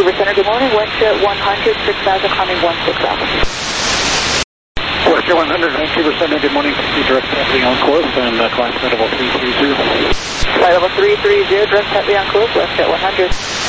Vancouver Center, good morning. Westjet 100, 6,000, climbing 16,000. Westjet 100, Vancouver Center, good morning. Proceed direct taxi on course and climb flight level 330. Flight level 330, direct taxi on course, Westjet 100.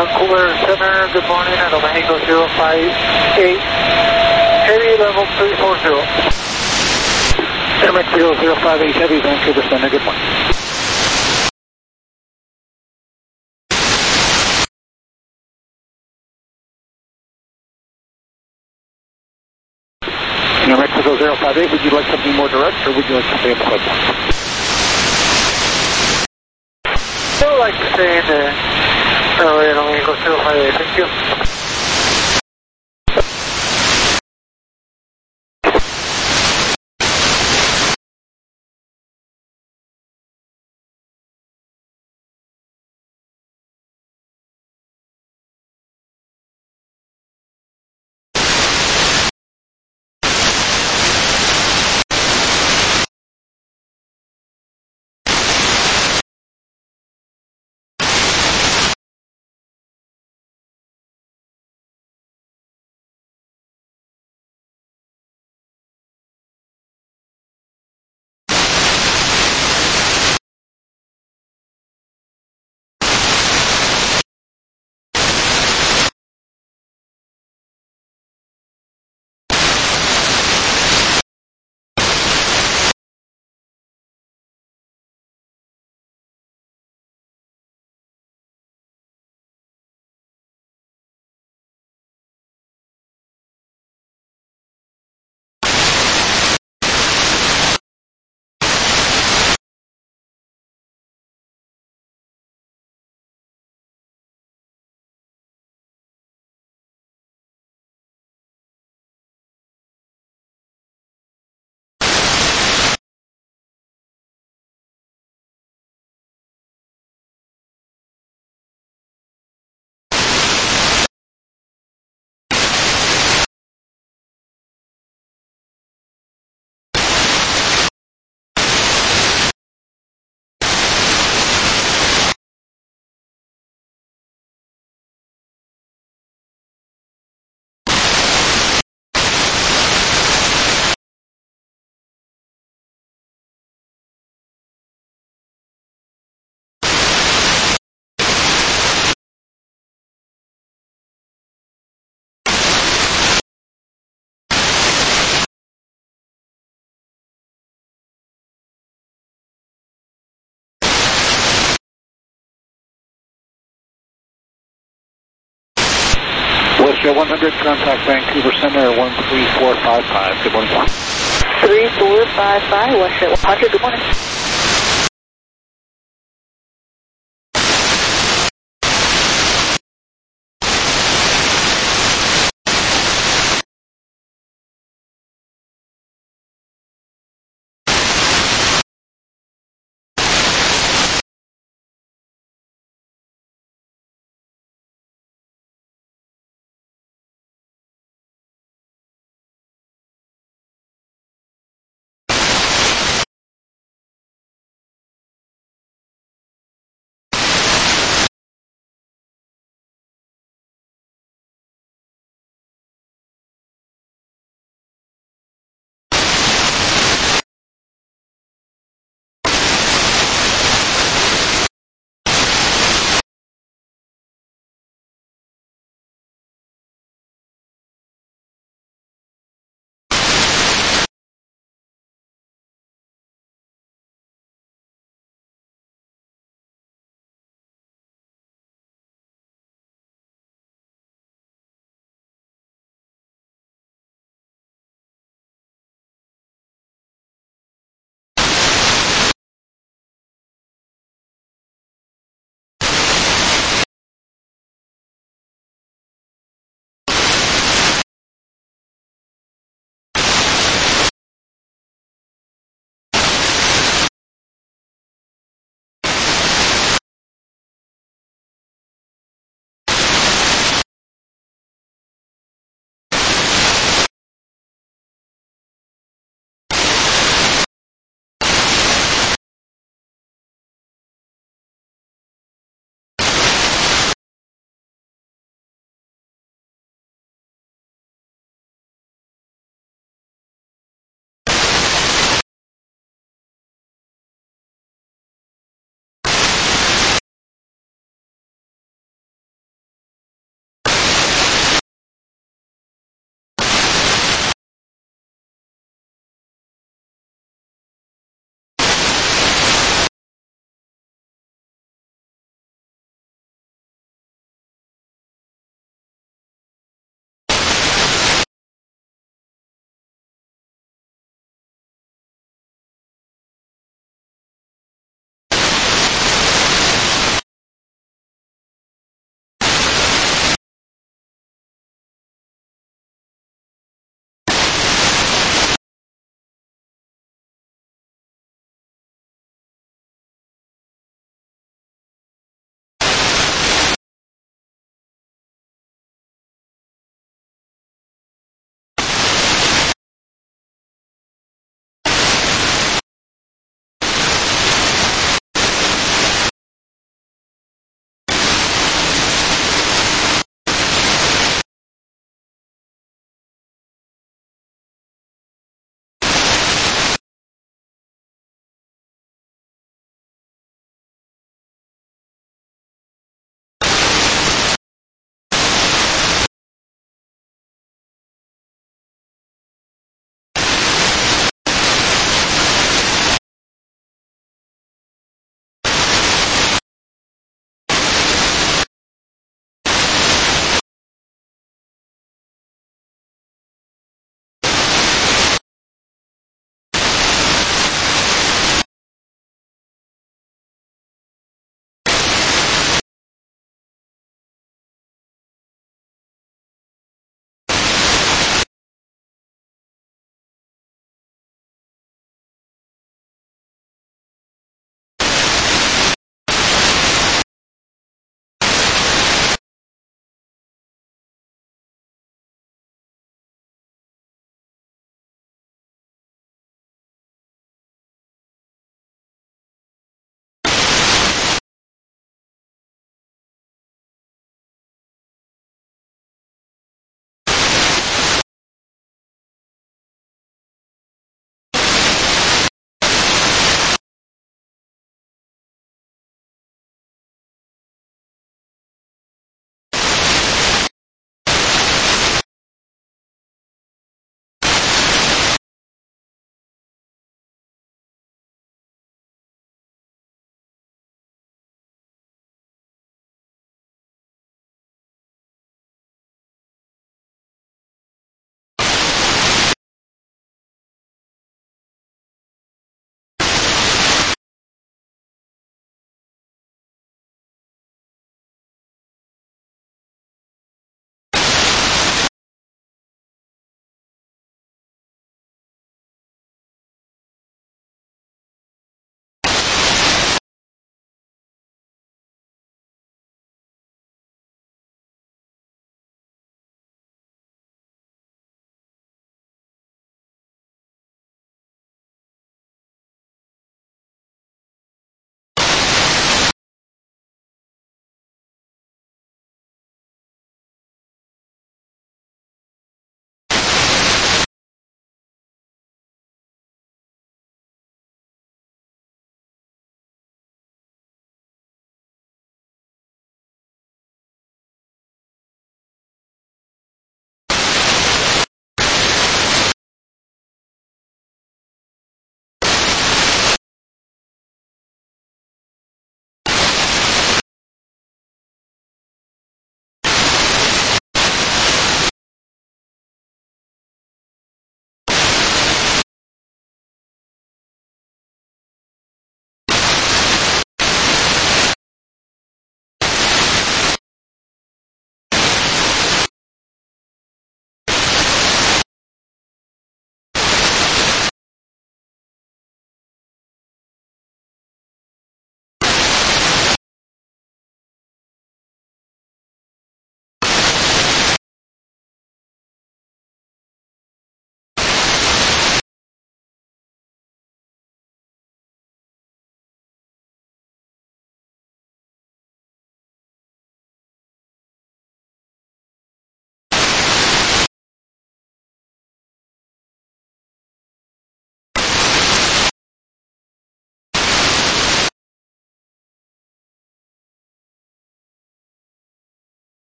Vancouver Center, good morning, at Mexico 058, heavy level 340. Air Mexico 058 Heavy, Vancouver Center, good morning. Air Mexico 058, would you like something more direct or would you like to stay in the flood zone? I would like to stay in the Mexico 058, thank you. Westjet 100, contact Vancouver Center 13455, good morning. 3455, Westjet 100, good morning.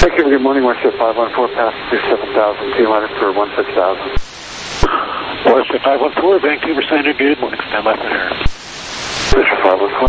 Thank you. Good morning, WestJet 514, passenger 7,200 for 16,000. WestJet 514, Vancouver Center, good morning, stand by for air. WestJet 514.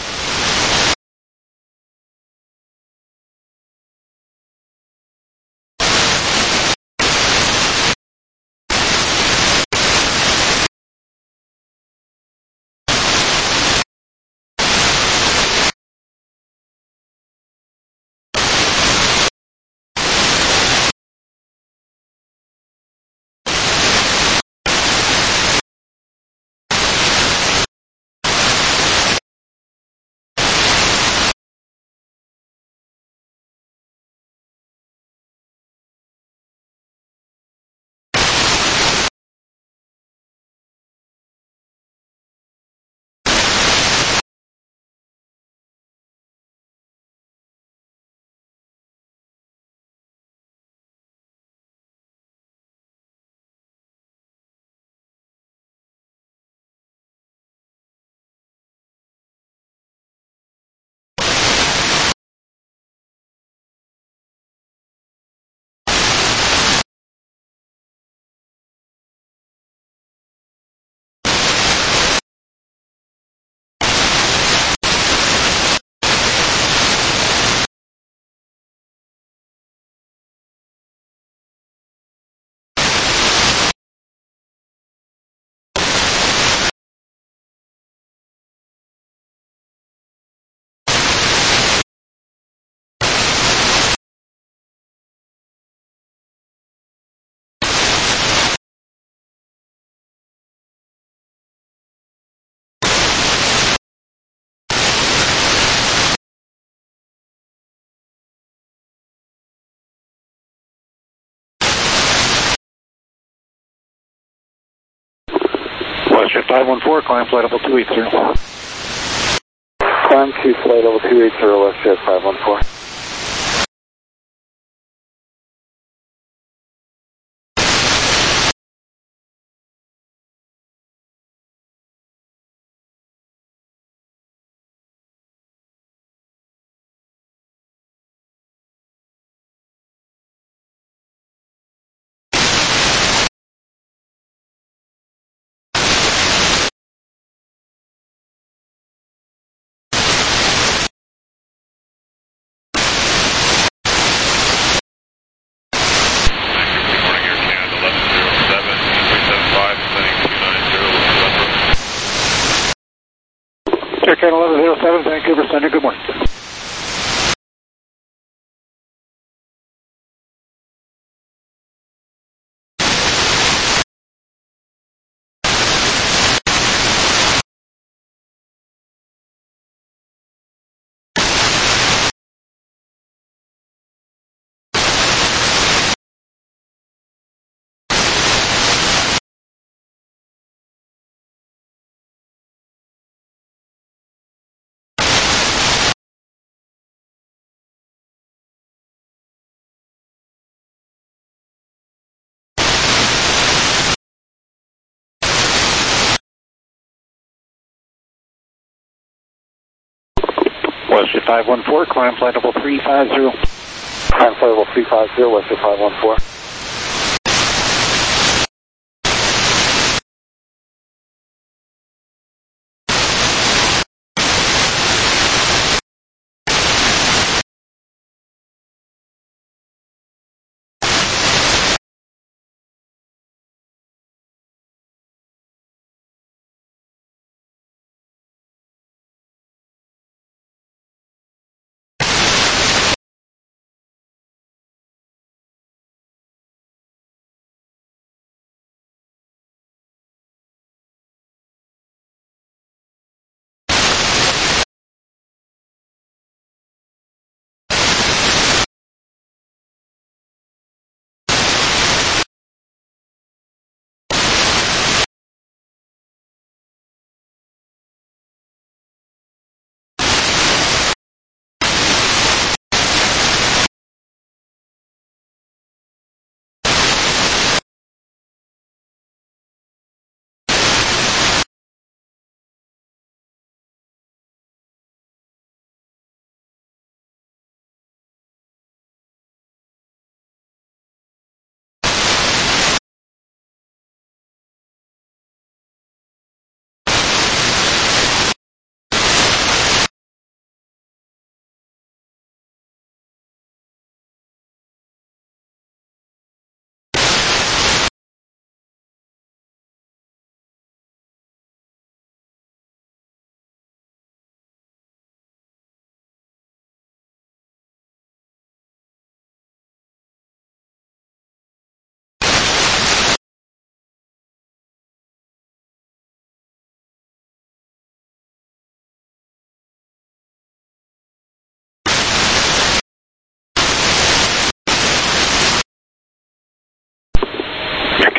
WestJet 514, climb flight level 280. Climb to flight level 280, WestJet 514. Air 1107, Vancouver Center, good morning. WestJet 514, climb flight level 350. Climb flight level 350, WestJet 514.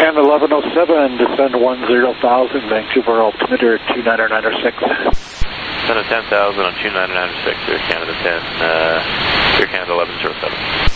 Canada 1107, descend 10,000, Vancouver altimeter 29906. Descend at 10,000 on 29906, Air Canada 10, Air Canada 1107.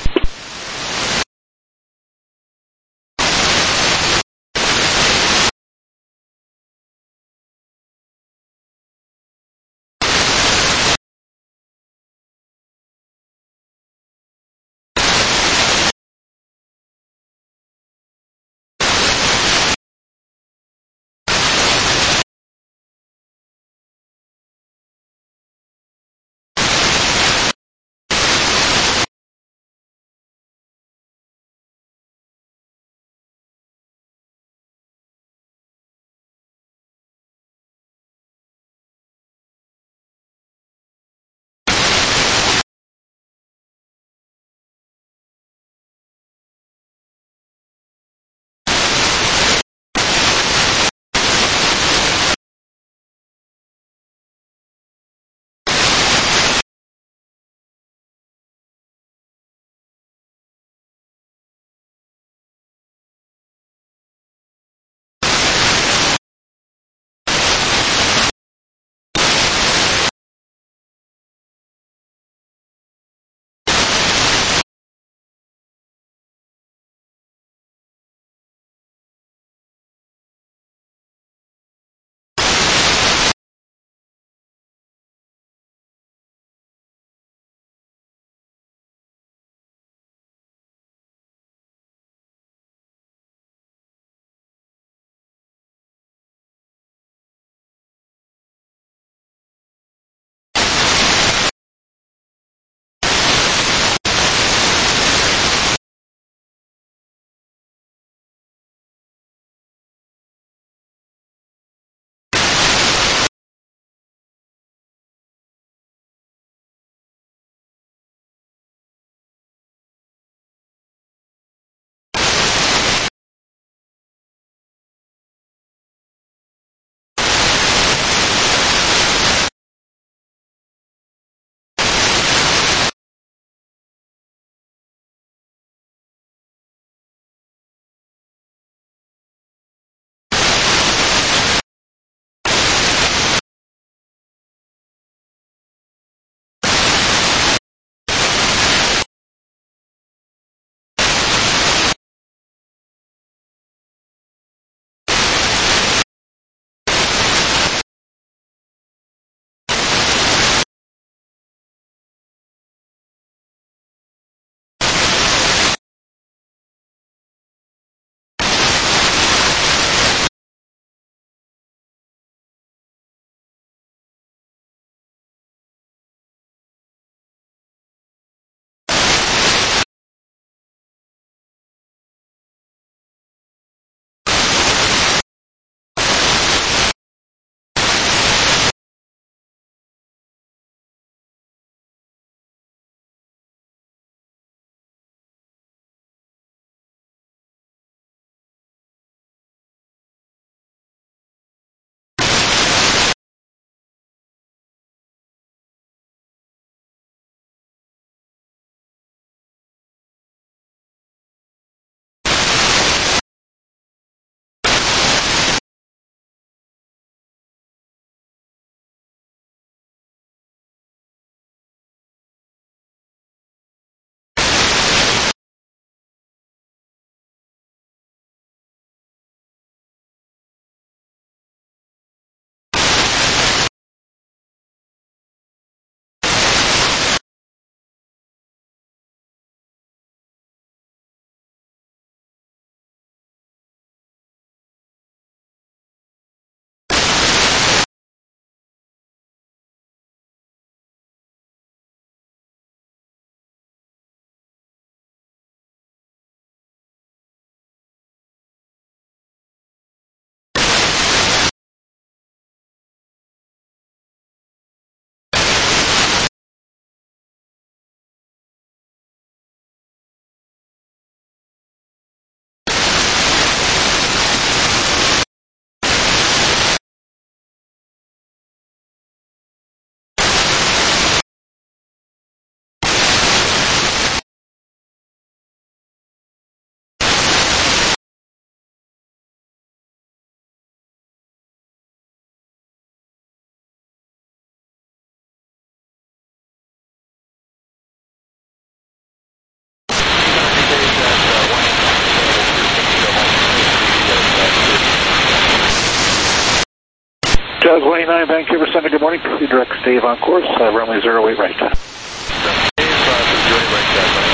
Jazz 189, Vancouver Center, good morning. Proceed direct, Dave on course, runway 08 right. Dave, Joy right, Jazz.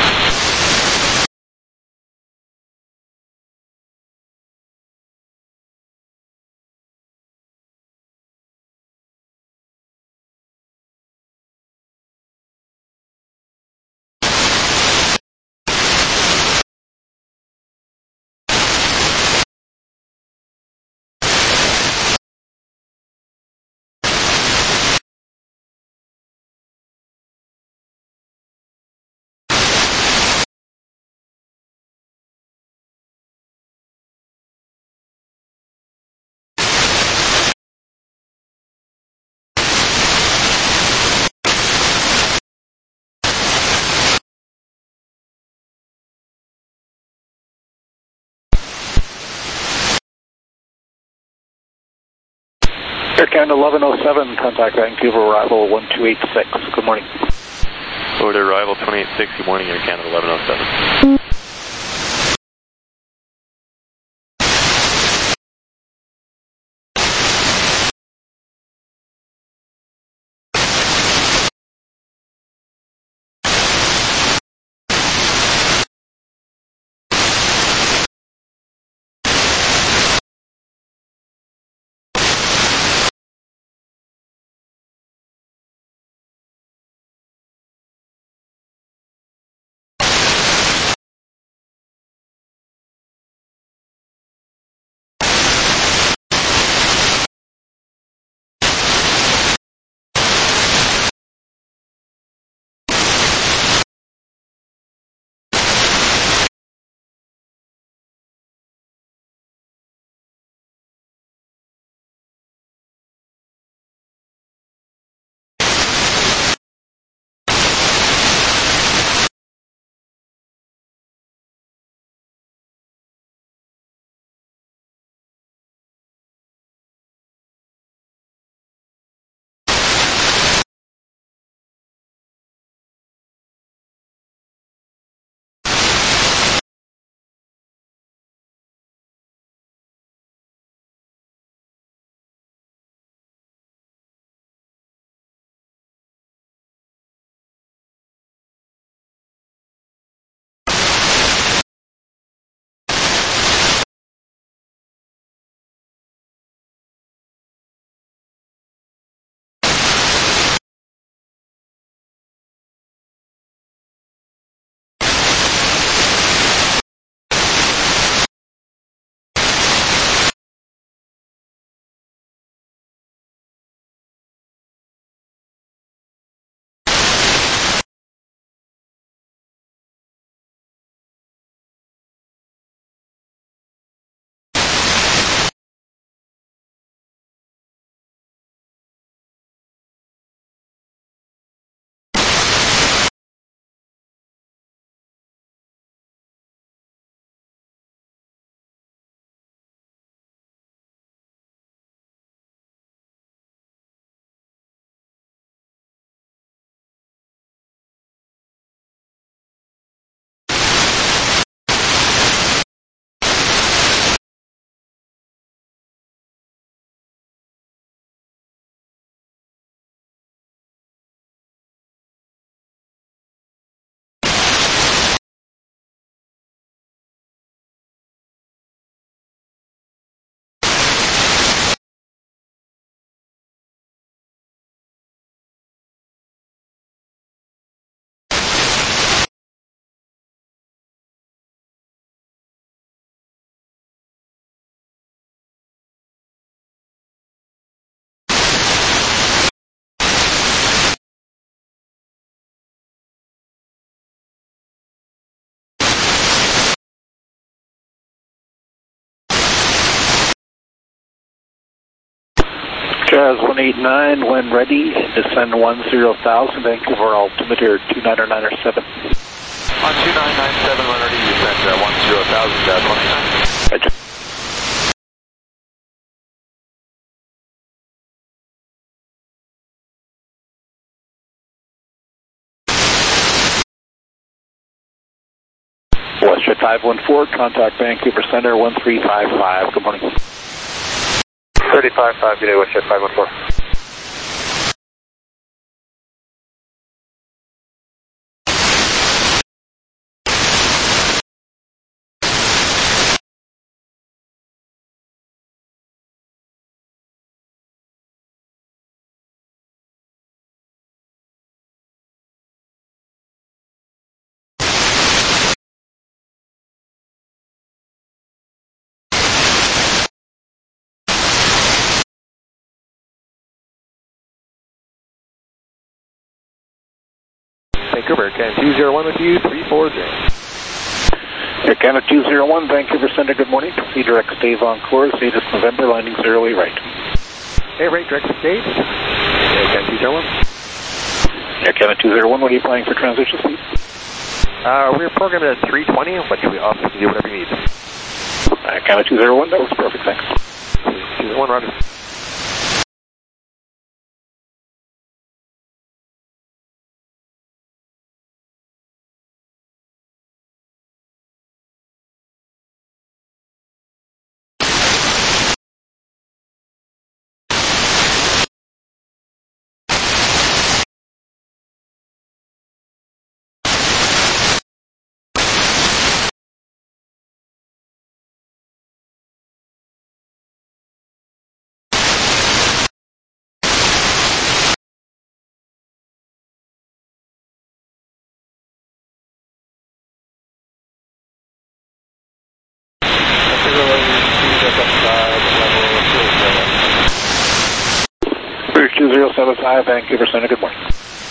Air Canada 1107, contact Vancouver, arrival 1286. Good morning. Over to arrival 286, good morning, Air Canada 1107. Jazz 189, when ready, descend 10,000, Vancouver altimeter 2997. On 2997, when ready, descend 10,000, Jazz 189. Roger. WestJet 514, contact Vancouver Center 1355. Good morning. 35-5, good day, Westjet 514. Vancouver, Canada 201 with you, 340. Air Canada 201, Vancouver Center, good morning. Proceed direct stave on course, 8 November, landing 08 right. Hey, right, direct stage. Air Canada 201. Air Canada 201, what are you flying for transition speed? We're programmed at 320, but we offer to do whatever you need. Air Canada 201, that was perfect, thanks. 201, roger. British 2075, Vancouver Center, good morning.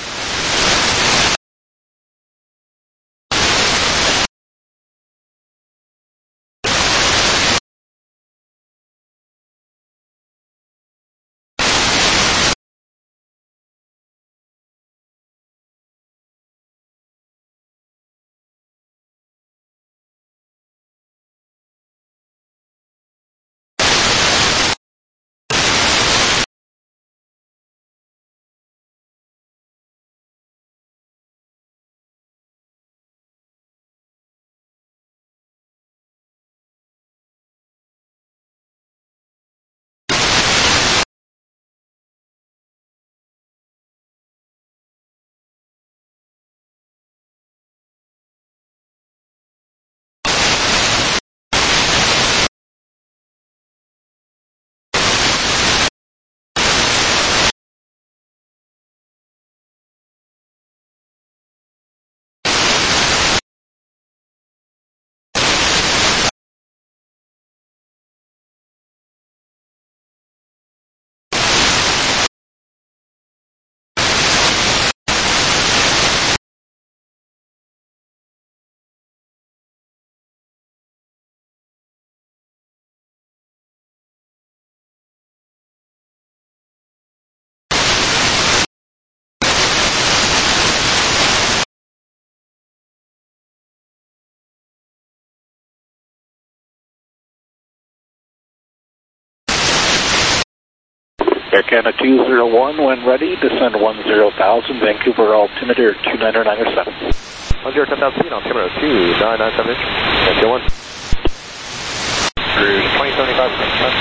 Air Canada 201, when ready, descend 10,000, Vancouver altimeter 29907. 10,000, altimeter 29970. That's 1. Cruise 2075.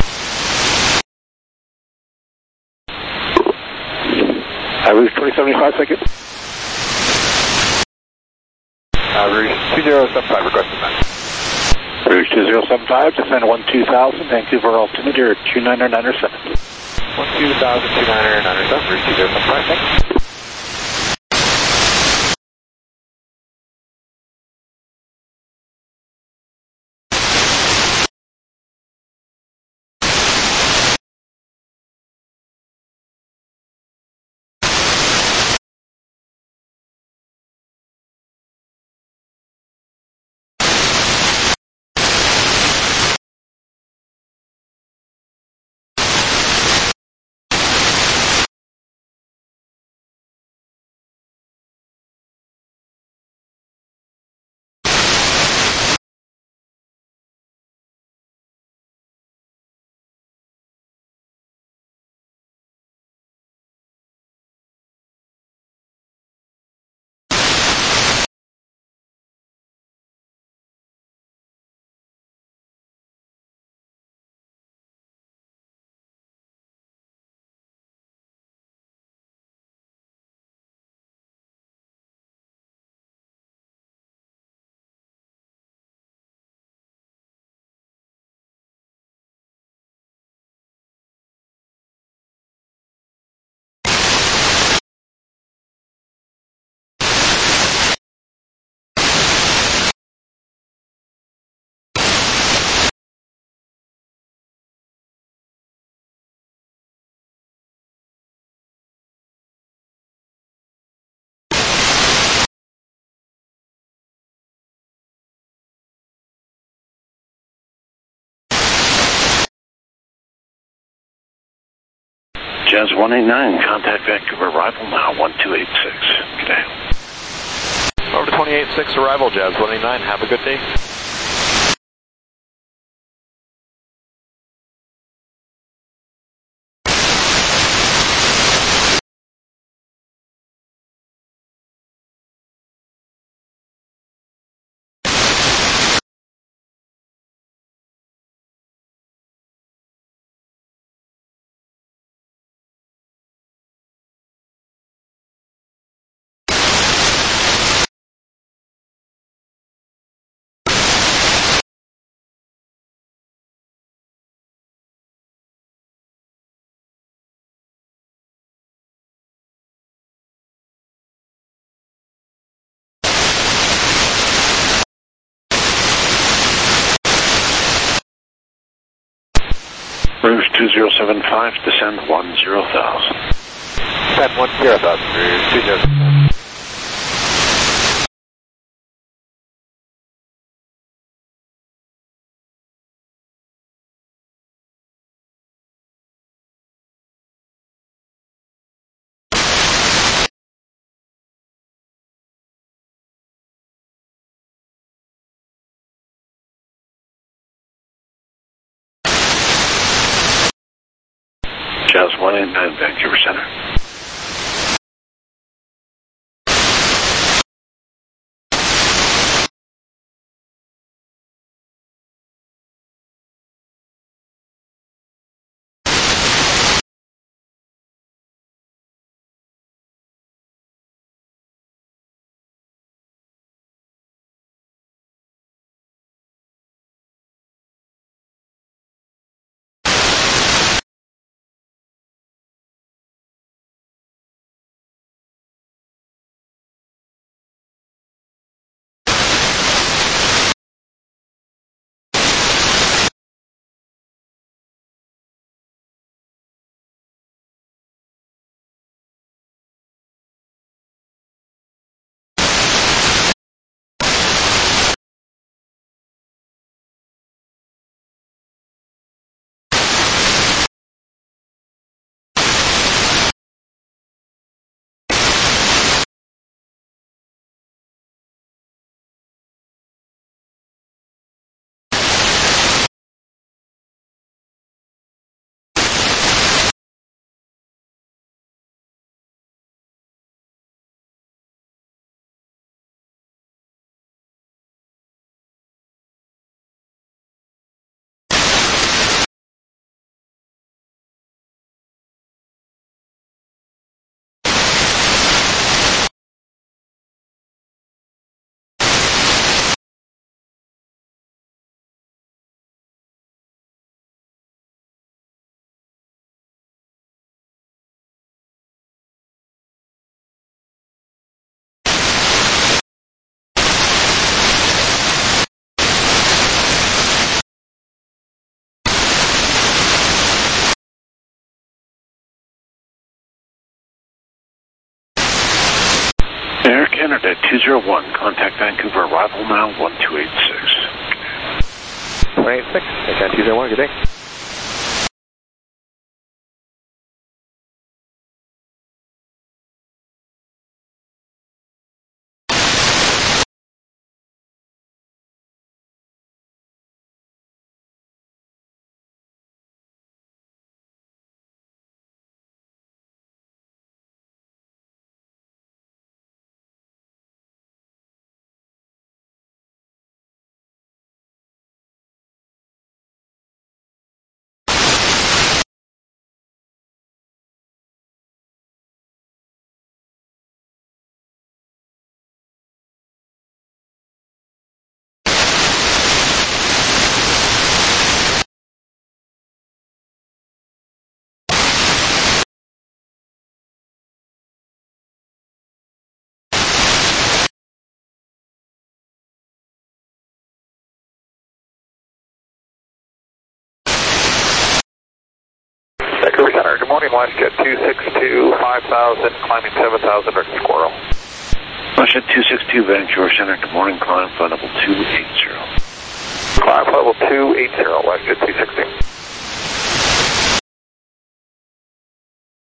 Route 2075, second. Route 2075, requesting that. Route 2075, descend 12,000, Vancouver altimeter 29907. 12,297, Route 2075, thanks. Jazz 189, contact Vancouver arrival now, 1286. Good day. Over to 28.6 arrival, Jazz 189. Have a good day. Rouge 2075, descend 10,000. Descend 10,000, Rouge 2075. Jazz 189, Vancouver Center. Air Canada 201, contact Vancouver arrival now, 1286. 186, Air Canada 201, good day. Vancouver Center, good morning, WestJet 262, 5,000, climbing 7,000, Dirty Squirrel. WestJet 262, Vancouver Center, good morning, climb flight level 280. Climb flight level 280, WestJet 260.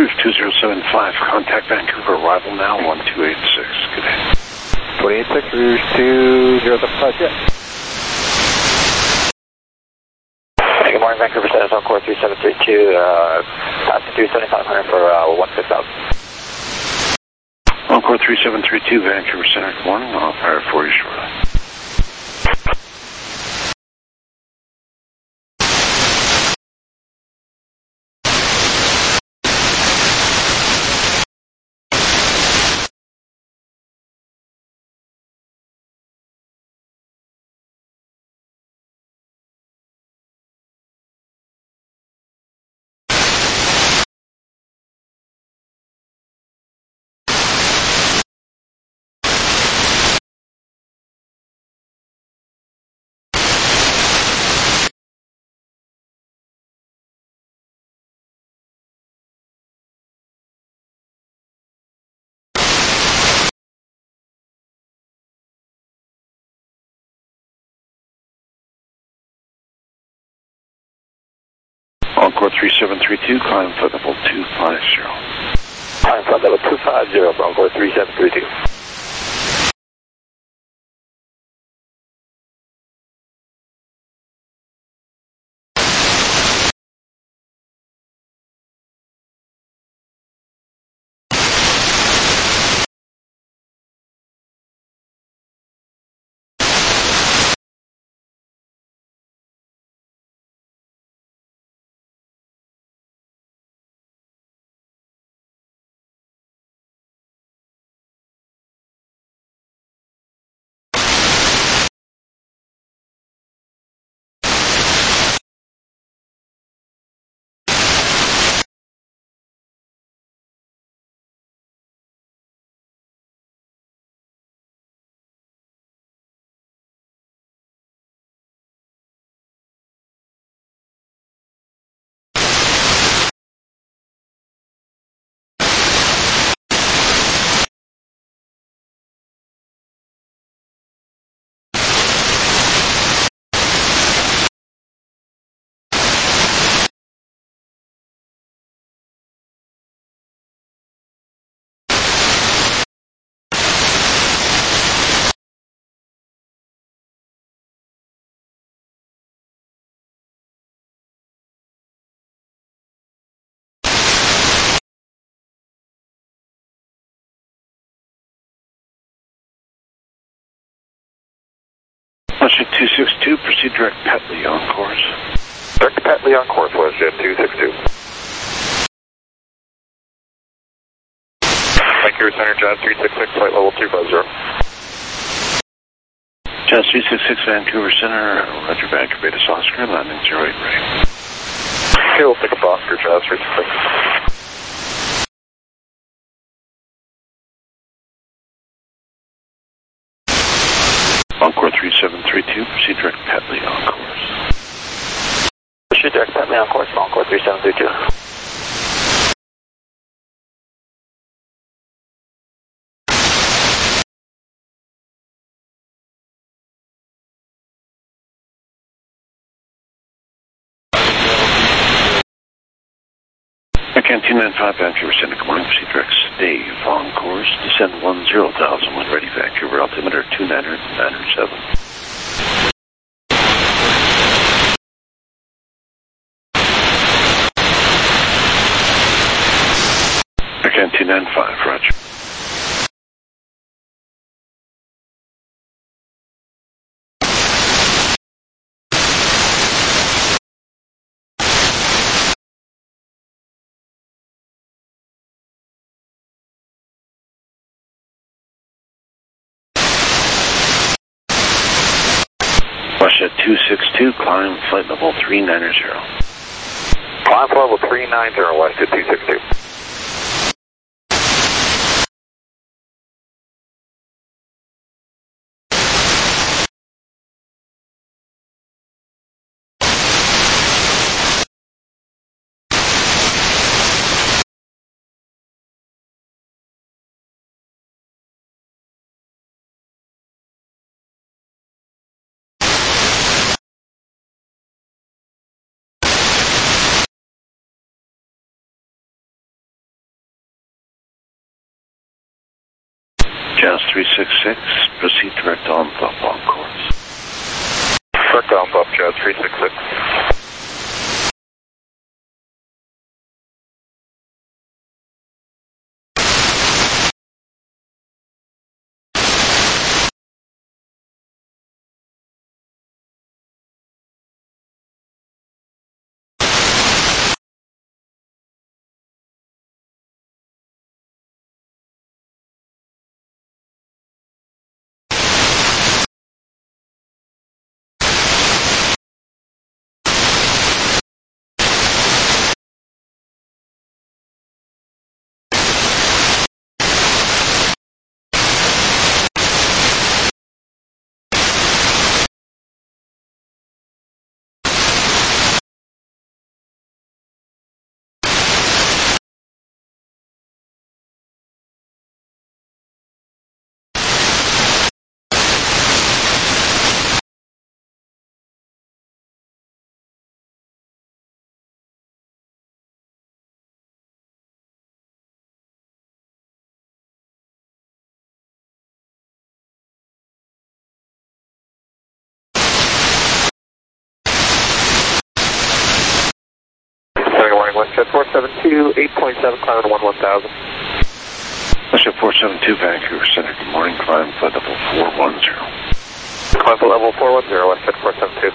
Cruise 2075, contact Vancouver, arrival now, 1286. Good day. 286, Rouge 2075, yeah. Hey, good morning, Vancouver Center, Encore 3732, passing through 7500 for 16,000. Encore 3732, Vancouver Center, good morning. I'll fire for you shortly. Encore 3732, climb flight level 250. Climb flight level 250 for Encore 3732. Westjet 262, proceed direct Petley on course. Direct Petley on course, Westjet 262. Vancouver Center, Jazz 366, flight level 250. Jazz 366, Vancouver Center, Roger, Vancouver Beta Oscar, landing 08 ready. Okay, we'll pick up Oscar, Jazz 366. Encore 3732, proceed direct Petley on course. Proceed direct Petley on course, Encore 3732. Can 295, Vancouver Center, good morning, proceed direct Stave on course, descend 10,000 when ready, Vancouver, altimeter 2997. Can 295, roger. Westjet 262, climb flight level 390. Climb flight level 390, Westjet 262. Jazz 366, proceed direct on course. Direct on Jazz 366. Good morning, WestJet 472, 8.7, climb at 11,000. WestJet 472, Vancouver Center, good morning, climb flight level 410. Climb flight level 410, WestJet 472.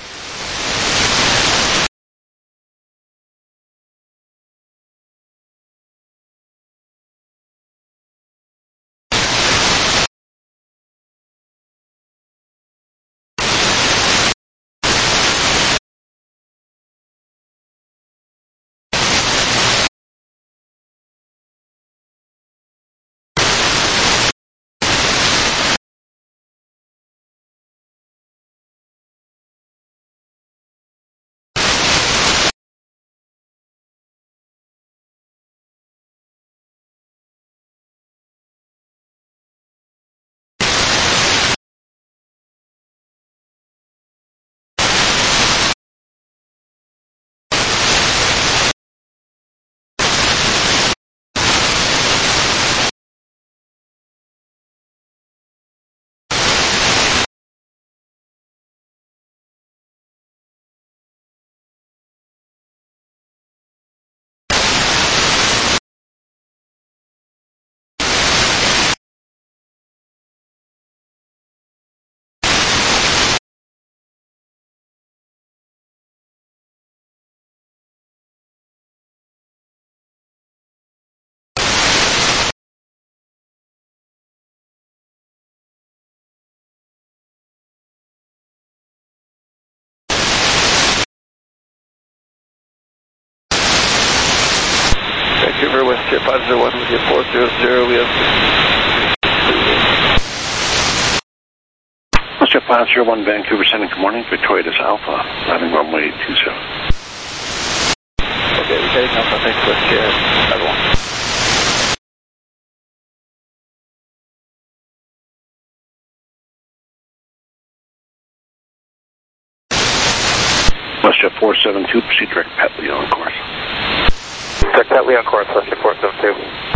Vancouver, WestJet 501 with you 400, we have... WestJet 501, Vancouver Center, good morning, Victoria Alpha, landing runway 27. Okay, we're heading Alpha, thanks WestJet 501. WestJet 472, proceed direct Petley on course. Direct Petley on course, WestJet 472.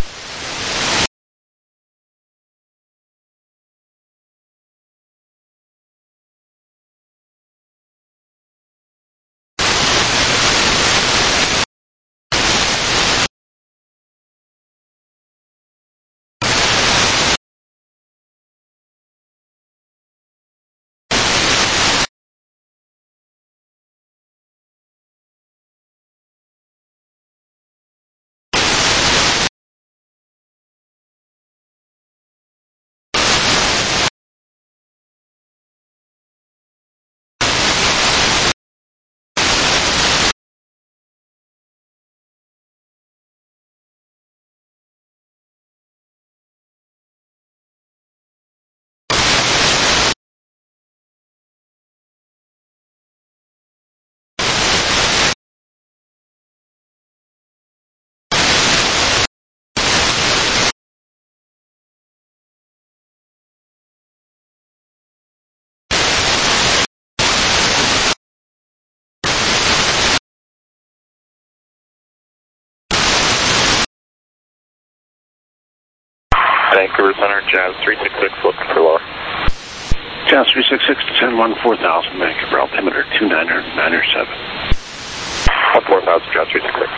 Vancouver Center, Jazz 366, looking for Laura. Jazz 366, descend 14,000, Vancouver altimeter 29907. 14,000, Jazz 366.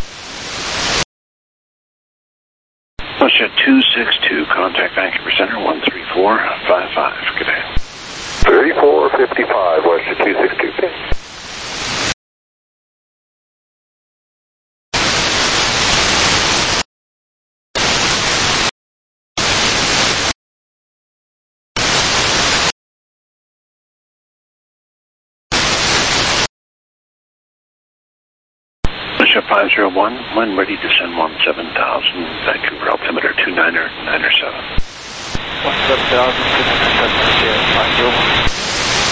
Russia 262, contact Vancouver Center 13455. Good day. 3455, Russia 262. Okay. Russia 501, when ready, descend 17,000, Vancouver altimeter 29907. 17,000, 501.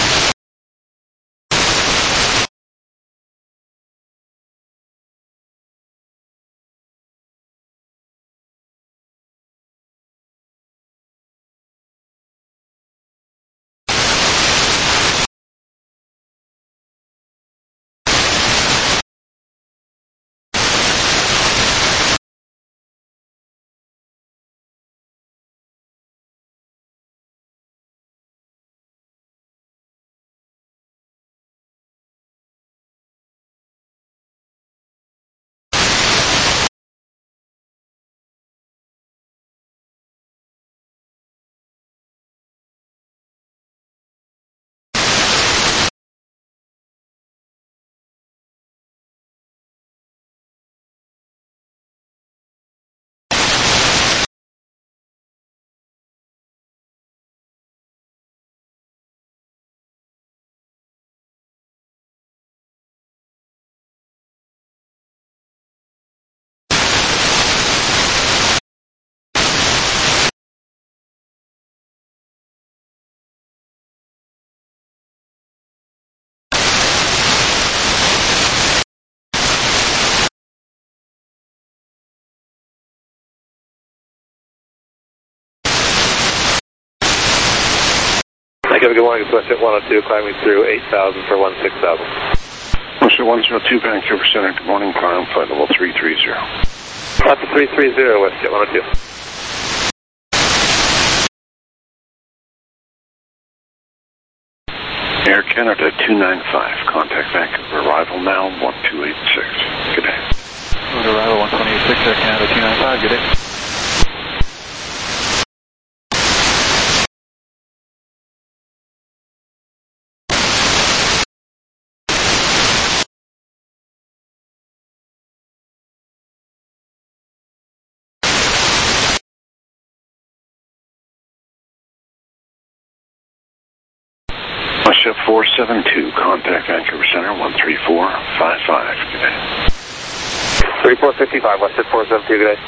Have a good morning, it's Westjet 102, climbing through 8,000 for 16,000. Russia 102, Vancouver Center, good morning, climb flight level 330. That's 330, Westjet 102. Air Canada 295, contact Vancouver, arrival now 1286. Good day. Road arrival 126, Air Canada 295, good day. Russia 472, contact Vancouver Center 13455. Good day. 3455, Westjet 472, good day.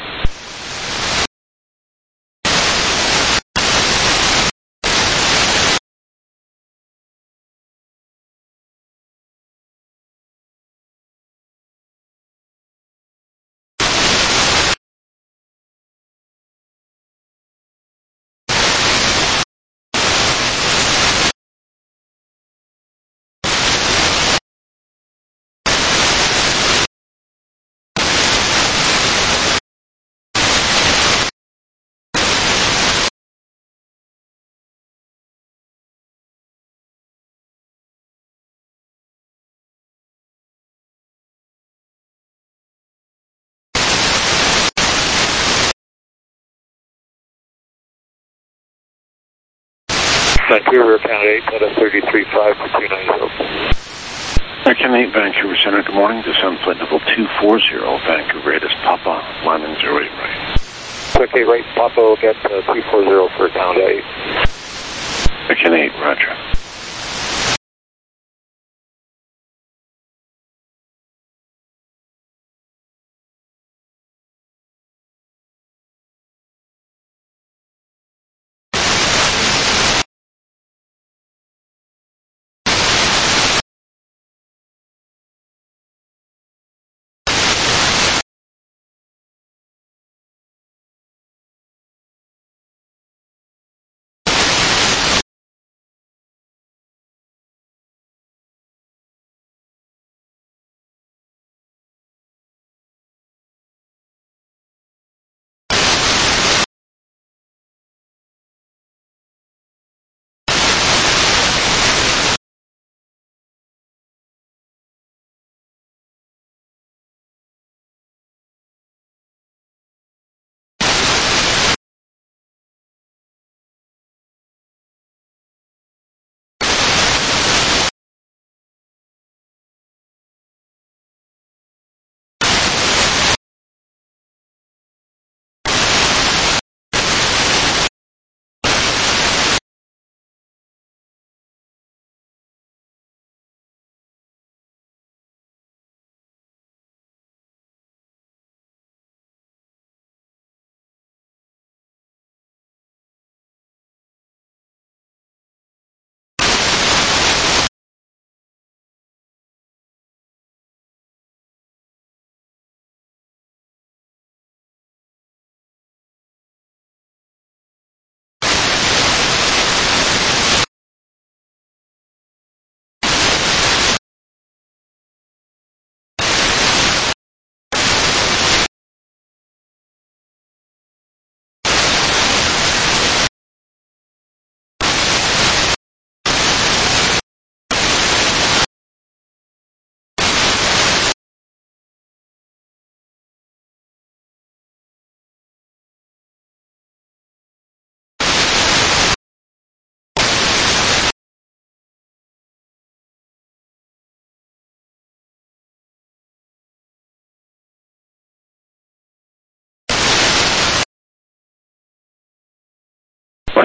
Vancouver, Canada 8, Delta 335 for 290. Air Canada 8, Vancouver Center, good morning, descend flight level 240, Vancouver 8 is Papa, landing 08 right. Okay, right, Papa will get 240 for Canada 8. Air Canada 8, roger.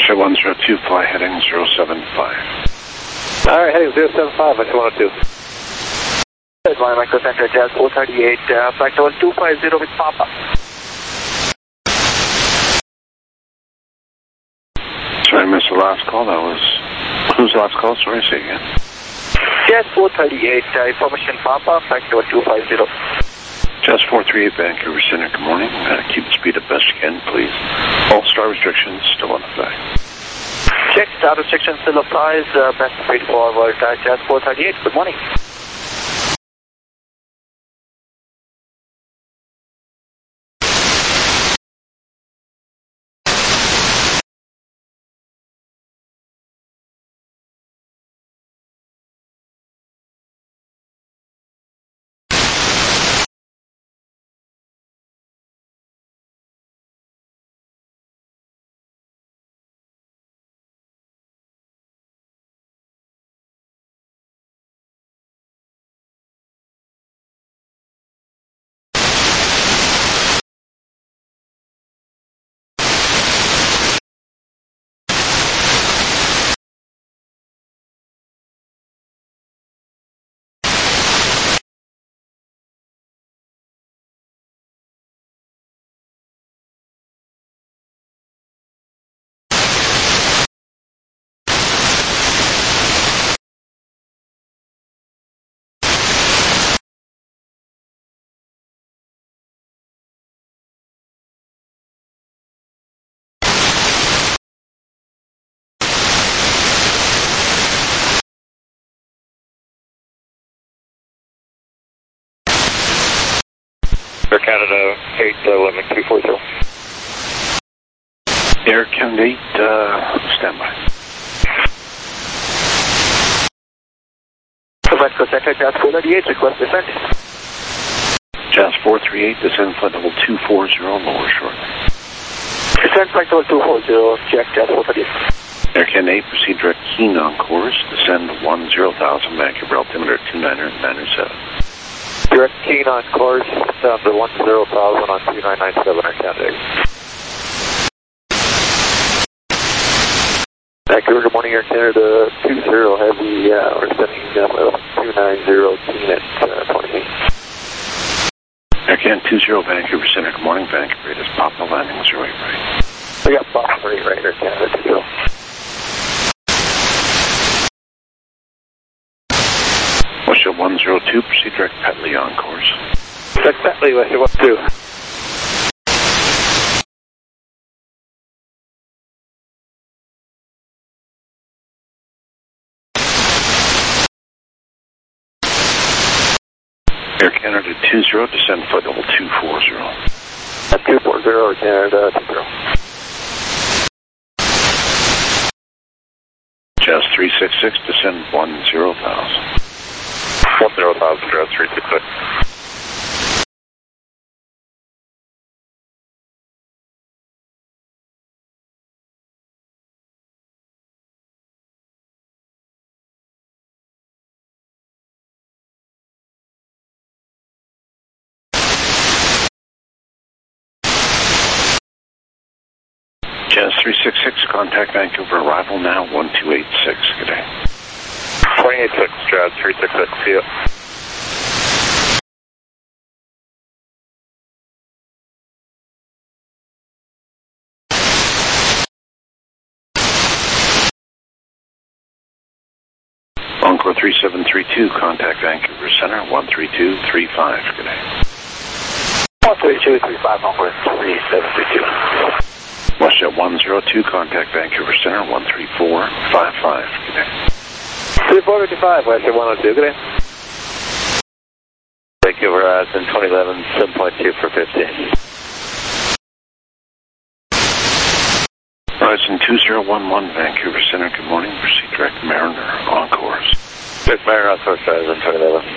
Russia 102, fly heading 075. Alright, heading 075, Western 102. Good morning, Micro Center, Jazz 438, flight level 250 with Papa. Sorry, I missed the last call. That was... Who's the last call? Sorry, say again. Jazz 438, information Papa, flight level 250. Jazz 438, Vancouver Center, good morning. Keep the speed up best you can, please. All star restrictions still on effect. Check, star restrictions still applies, best speed forward, Jazz 438, good morning. Air Canada 8, limit 240. Air Canada 8, standby. Micro Center, Jazz 438, request descent. Jazz 438, descend flight level 240, lower short. Descent flight level 240, check, Jazz 438. Air Canada 8, proceed direct keen on course, descend 10,000, Vancouver altimeter 2997. Direct keen on course, down to 10,000 on 2997, Air Canada 8. Vancouver, good morning, Air Canada 20, heavy, we're sending 290, keen at 28. Air Canada 20, Vancouver Center, good morning, Vancouver, it is Papa landing 08 right. We got Papa right, Air Canada 20. Russia 102, proceed direct Petley on course. That's Petley, Russia 102. Air Canada 20, descend flight level 240. At 240, Air Canada 20. Jazz 366, descend 10,000. 10,000, Jazz 366. Jazz 366, contact Vancouver, arrival now 1286, good day. 286, Jazz 366, see ya. Encore 3732, contact Vancouver Center, 13235, good day. 13235, Encore 3732. Russia 102, contact Vancouver Center, 13455, good day. 3455, Western 102, good day. Vancouver, in 2011, 7.2 for 15. Horizon 2011, Vancouver Center, good morning. Proceed direct Mariner on course. Direct Mariner on course, Horizon 2011.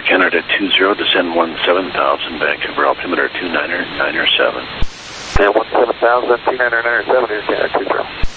Canada 20, descend 17,000, Vancouver altimeter 2997. Yeah, 17,000, 2997, Air Canada 20.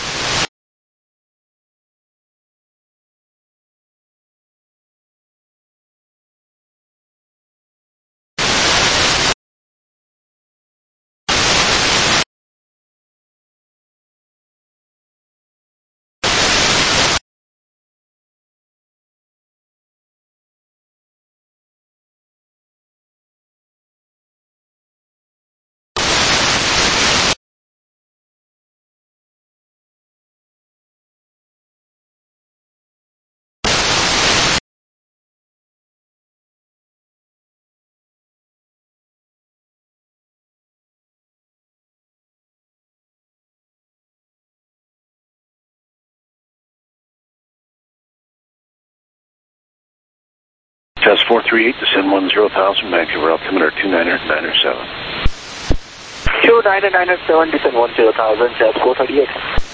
Test 438, descend 10,000, Vancouver altimeter 2997. 2997, descend 10,000, test 438.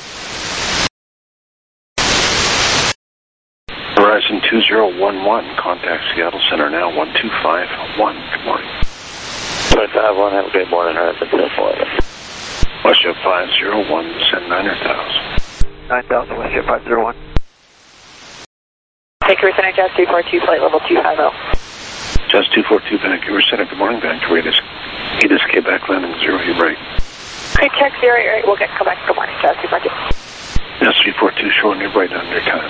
Horizon 2011, contact Seattle Center now 1251. Good morning. 251, have a good morning, Horizon 241. WestJet 501, descend 9,000. 9,000, WestJet 501. Vancouver Center, Jazz 242, flight level 250. Jazz 242, Vancouver Center, good morning, Vancouver. He just came back, landing 0, you're right. Great, check 0, right, we'll come back, good morning, Jazz 242. Jazz 342, short, you're right on your time.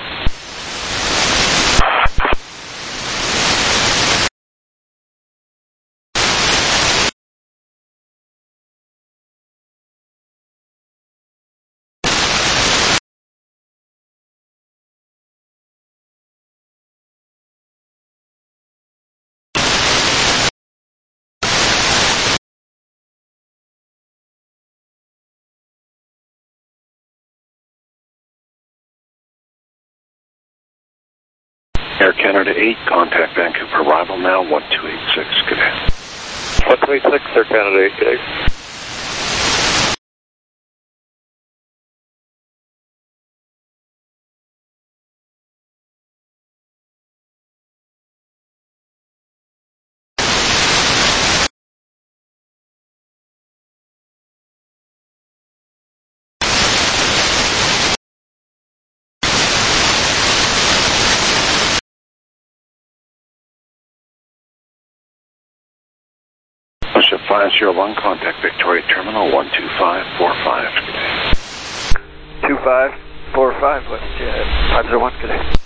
Air Canada 8, contact Vancouver, arrival now 1286, good day. 1286, Air Canada 8, good day. WestJet 501, contact Victoria Terminal 12545, good day. 2545, WestJet 501, good day.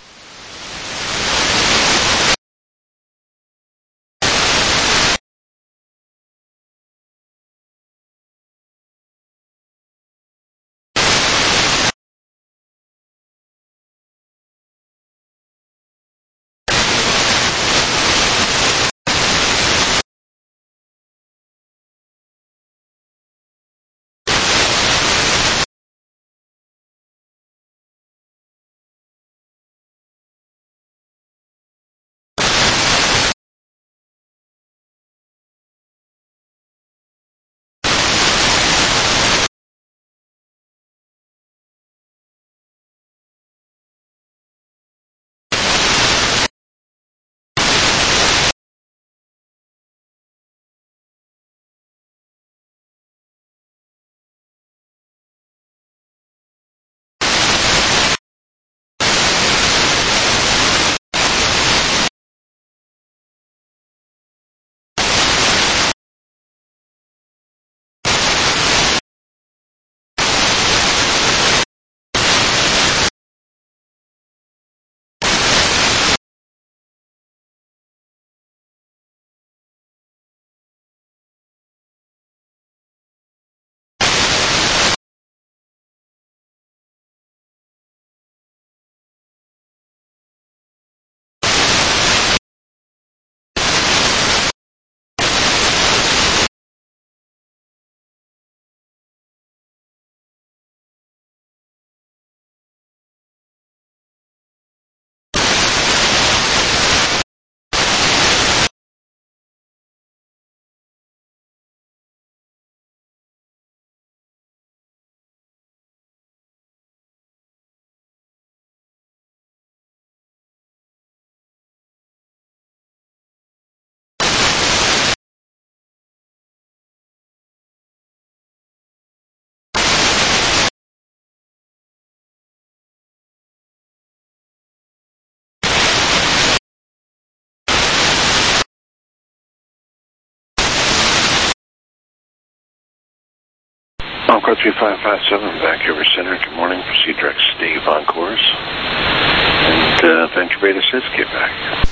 Encore 3557, Vancouver Center. Good morning. Proceed direct Dave on course. And Vancouver Beta says get back.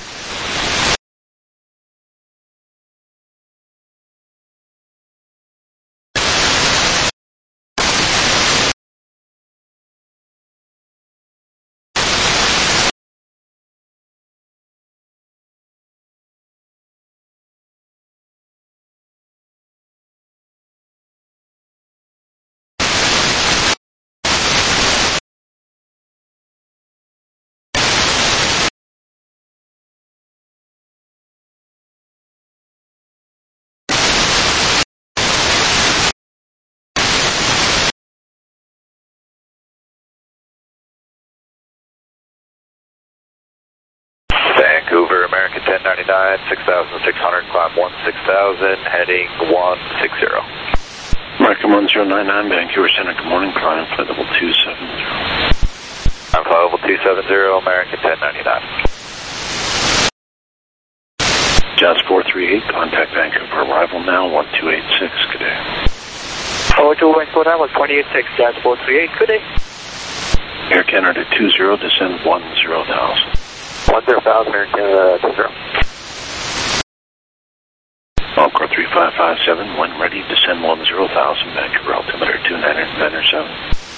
Vancouver, American 1099, 6,600, climb 16,000, heading 160. American 1099, Vancouver Center, good morning, climb flight level 270. I'm flight level 270, American 1099. Jazz 438, contact Vancouver, arrival now, 1286, good day. Oh, 2 Vancouver, that was 286, Jazz 438, good day. Air Canada 20, descend 10,000. 10,000, Air Canada 20. Encore 3557, when ready, descend 10,000, Vancouver altimeter 2997.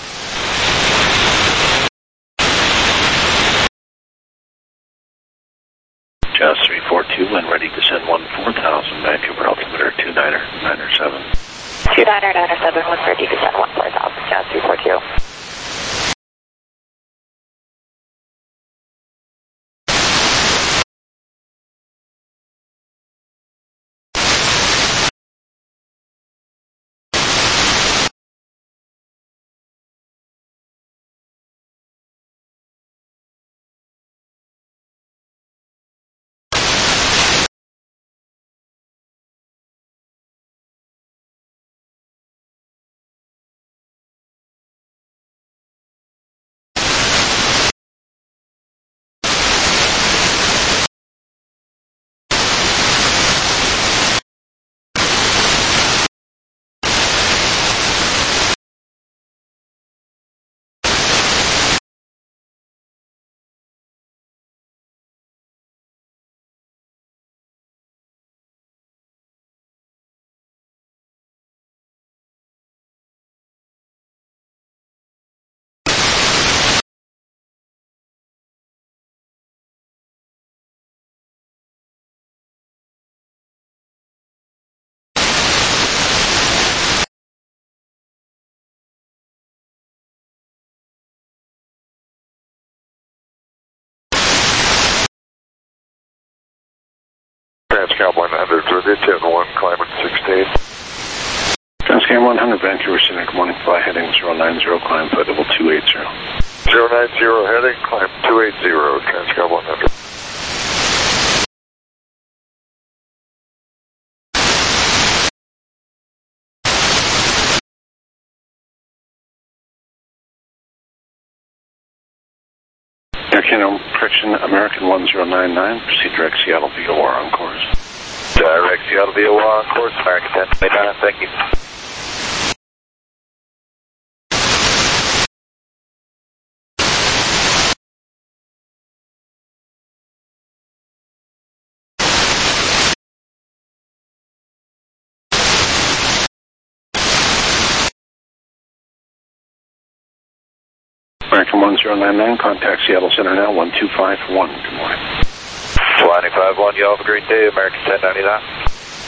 Jazz 342, when ready, descend 14,000, Vancouver altimeter 2997. 2997, when ready, descend 14,000, Jazz 342. Transcam 100, for the 10-1, climbing 16. Transcam 100, Vancouver Center, good morning, fly heading 090, climb flight level 280. 090, heading, climb 280, Transcam 100. Air Canada correction, American 1099, proceed direct Seattle VOR on course. Direct Seattle VOR on course, American 1099, thank you. American 1099, contact Seattle Center now, 1251, good morning. 251, you all have a great day, American 1099.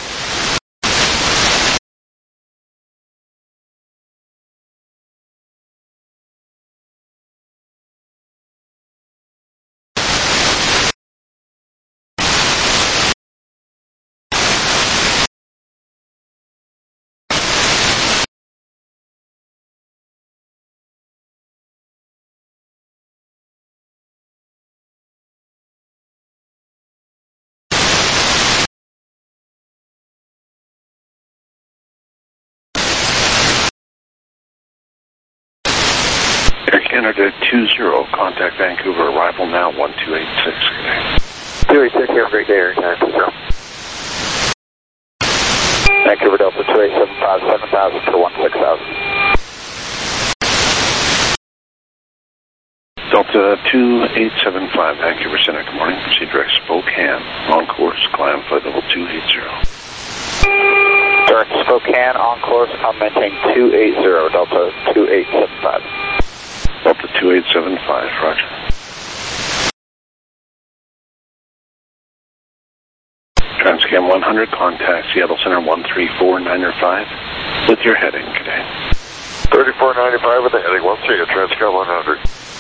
Air Canada 20, contact Vancouver, arrival now, 1286, good day. 286, have a great day, Air Canada 20. Vancouver Delta 2875, 7,000 to 16,000. Delta 2875, Vancouver Center, good morning. Proceed direct Spokane, on course, climb flight level 280. Direct Spokane, on course, I'm maintain 280, Delta 2875. Delta 2875, roger. Transcam 100, contact Seattle Center 13495 with your heading today. 3495 with the heading 13 at Transcom 100.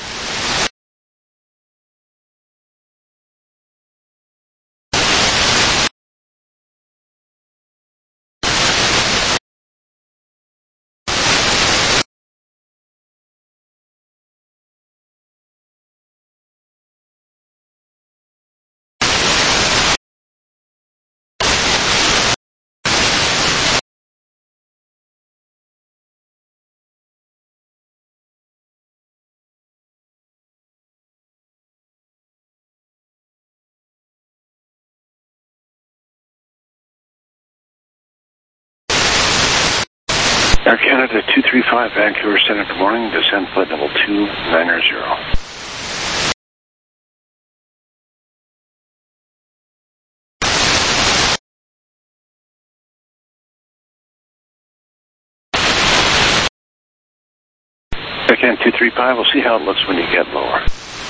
Air Canada 235, Vancouver Center, good morning. Descend flight level 290. Air Canada 235, we'll see how it looks when you get lower.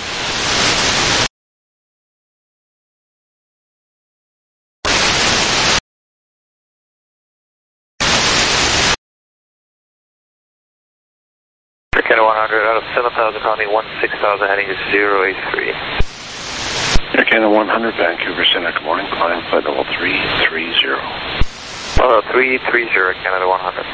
Air Canada 100 out of 7,000, rounding 16,000, heading to 083. Air Canada 100, Vancouver Center, good morning. Climb flight level 330. 330, Canada 100.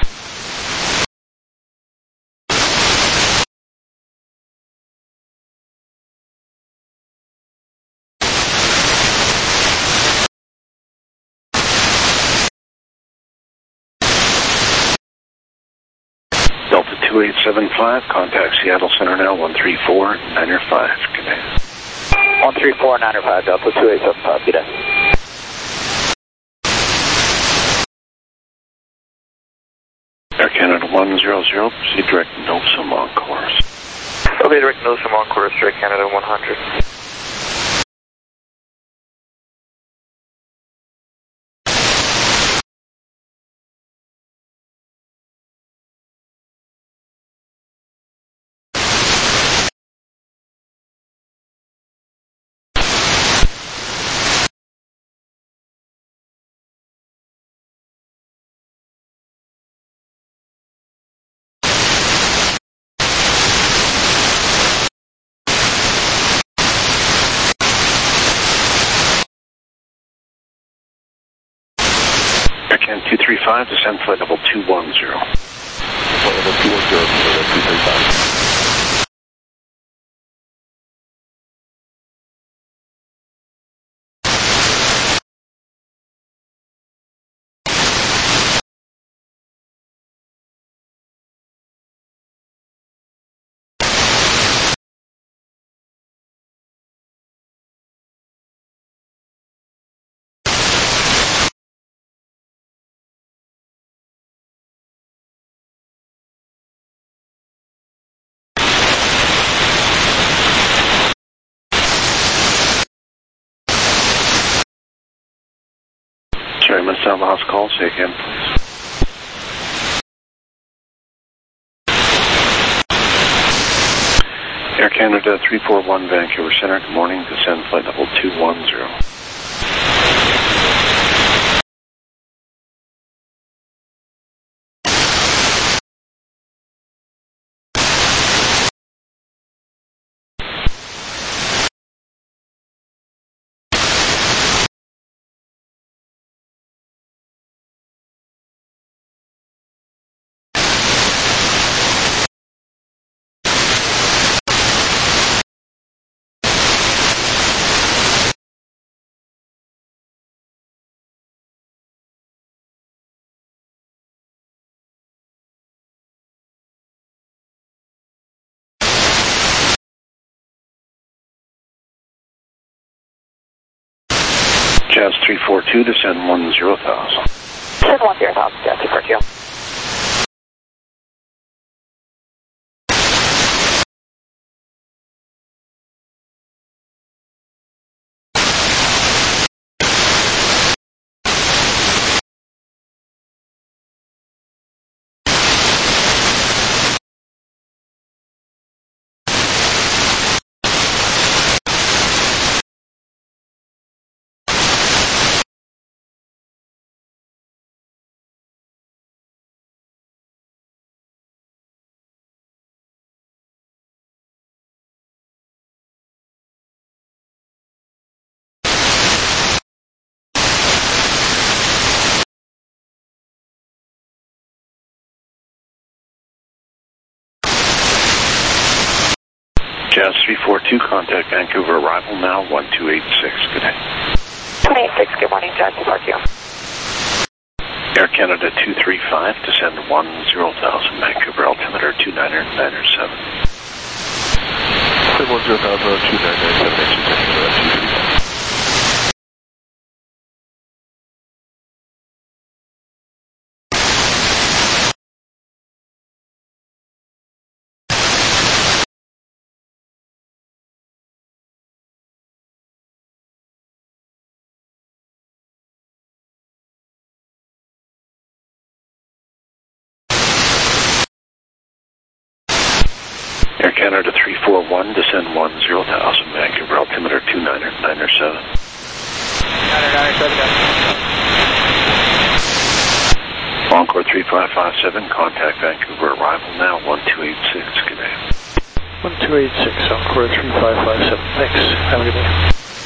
Delta 2875, contact Seattle Center now 13495. Good day. 13495, Delta 2875, good day. Air Canada 100, proceed direct Nosum on course. Okay, direct Nosum on course, direct Canada 100. Air Canada 235, descend flight level 210. Flight level 210, 235. Sorry, missed out last call. Say again, please. Air Canada 341, Vancouver Center, good morning. Descend flight level 210. Jazz 342, descend 10,000. Descend 10,000, Jazz 342. Jazz 342, contact Vancouver arrival now, 1286, good day. 286, good morning, Jazz 242. Air Canada 235, descend 10,000, Vancouver altimeter 29907. 10,000, 2997, Vancouver 235. Air Canada 341, descend 10,000, Vancouver altimeter 29907. 997. Encore 3557, contact Vancouver arrival now, 1286, good day. 1286, Encore 3557. Thanks. Have a good day.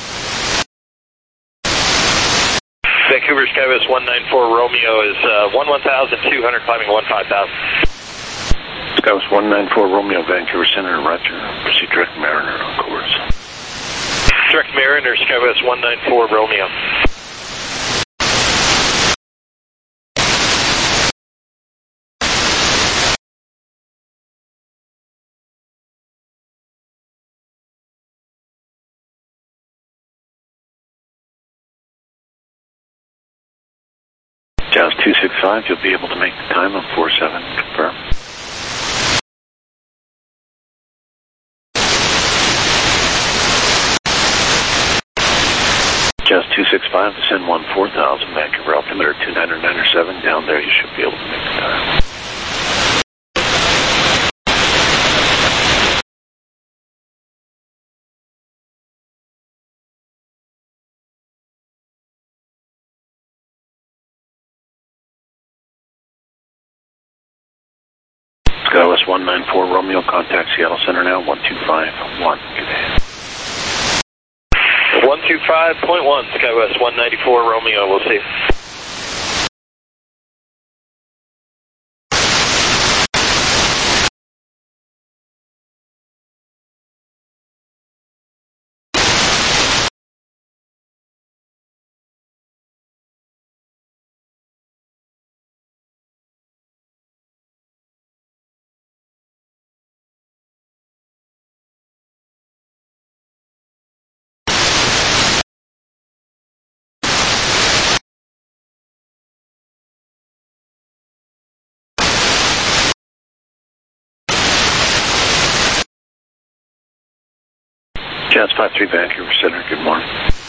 Vancouver Skywest 194 Romeo is 11,200 climbing 15,000. Skywest 194 Romeo, Vancouver Center, roger. Proceed direct Mariner on course. Direct Mariner, Skywest 194 Romeo. Jazz 265, you'll be able to make the time on 47, confirm. Jazz 265, descend 14,000, Vancouver altimeter 29907, down there you should be able to make the time. Skywest 194 Romeo, contact Seattle Center now, 1251, good day. 125.1, Skywest 194 Romeo, we'll see. Jazz 53 Vancouver Center, good morning.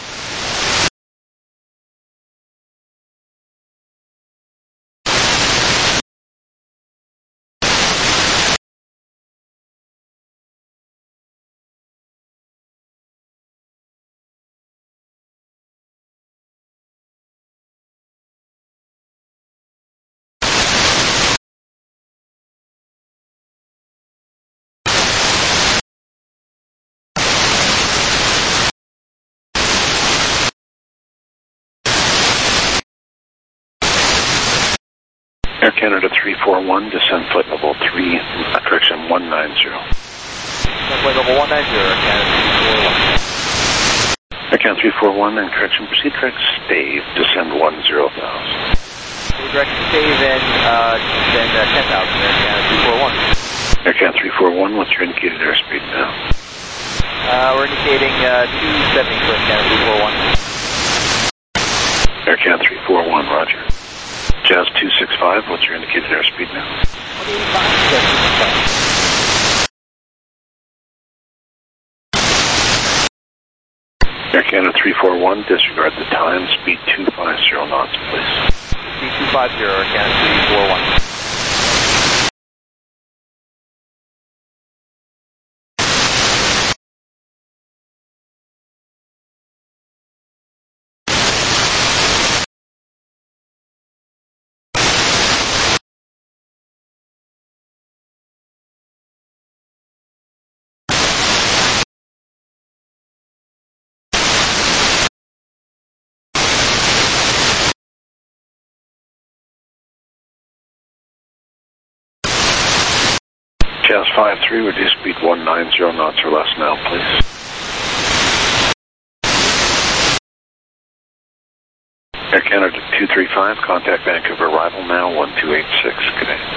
Air Canada 341, descend flight level 3, correction 190. Flight level 190, Air Canada 341. Air Canada 341, and correction, proceed direct stave, descend 10,000. Direct stave then 10,000, Air Canada 341. Air Canada 341, what's your indicated airspeed now? We're indicating 270 for Air Canada 341. Air Canada 341, roger. Jazz 265, what's your indicated airspeed now? 185. Air Canada 341, disregard the time, speed 250 knots, please. Speed 250, Air Canada 341. Forecast 53, reduce speed 190 knots or less now, please. Air Canada 235, contact Vancouver arrival now 1286. Good day.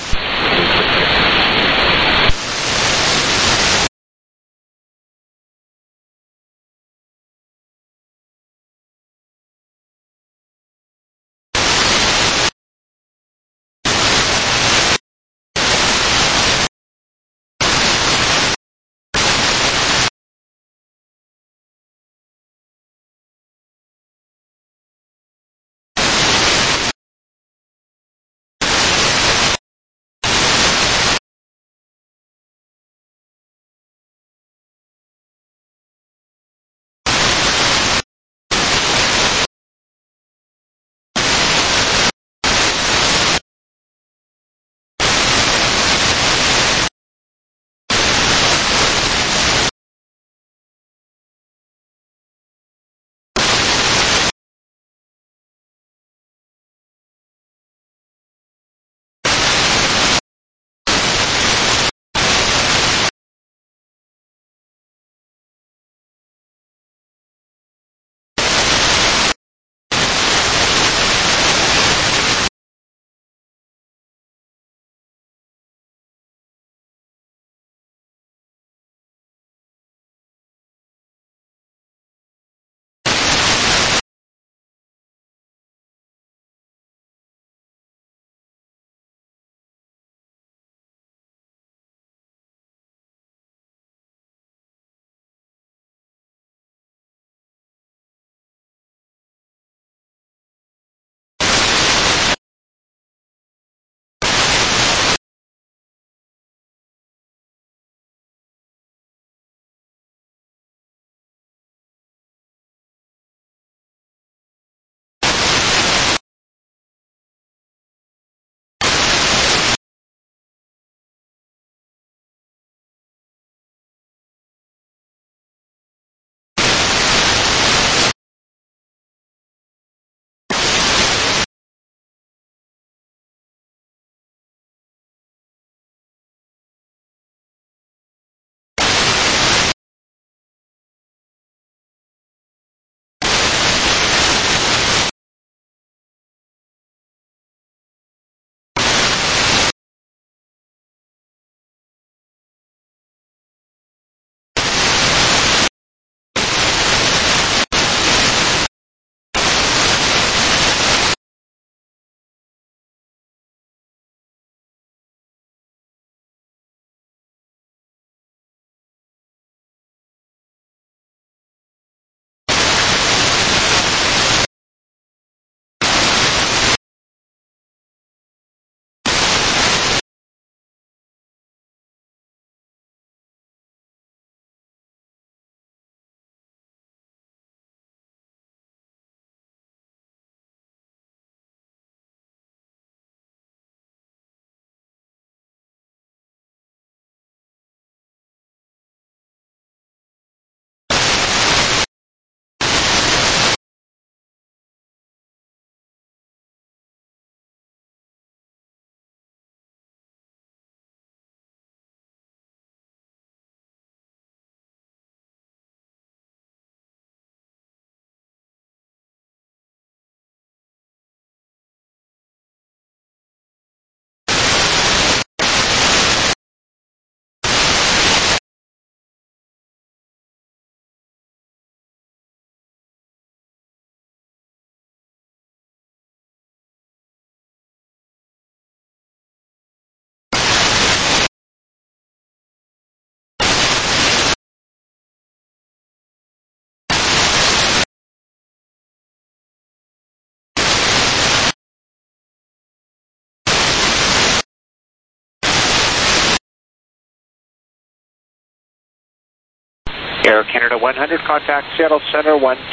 Air Canada 100, contact Seattle Center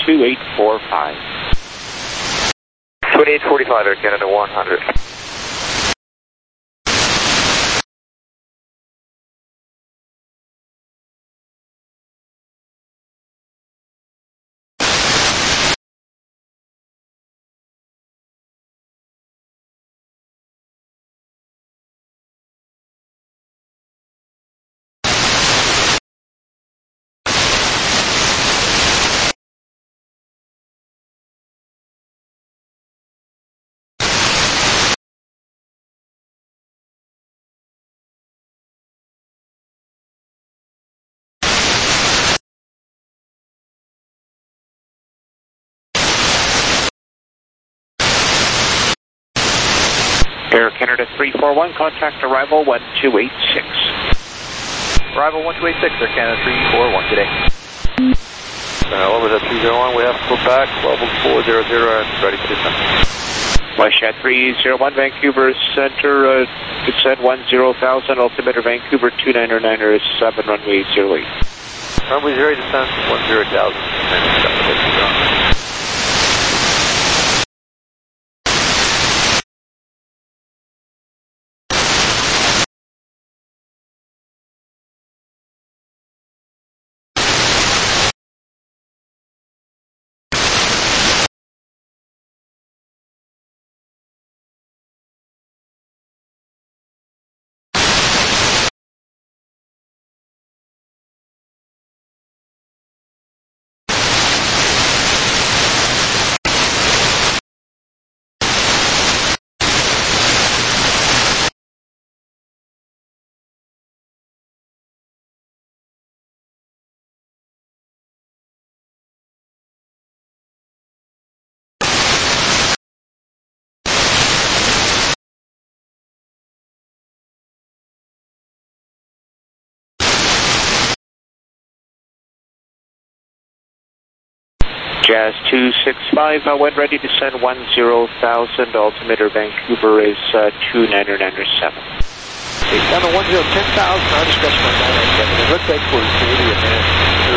12845. 2845, Air Canada 100. Air Canada 341, contact arrival 1286. Arrival 1286, Air Canada 341 today. Orbit at 301, we have Quebec, level 400 and ready to descend. Westjet 301, Vancouver Center, descend 10,000, altimeter Vancouver 299er7, runway 08. Runway 0, descent 10,000. Jazz 265, when ready to send 10,000, altimeter Vancouver is 299er7. Okay, 710, 10,000, our discretion on 997. It looks like we're 40 and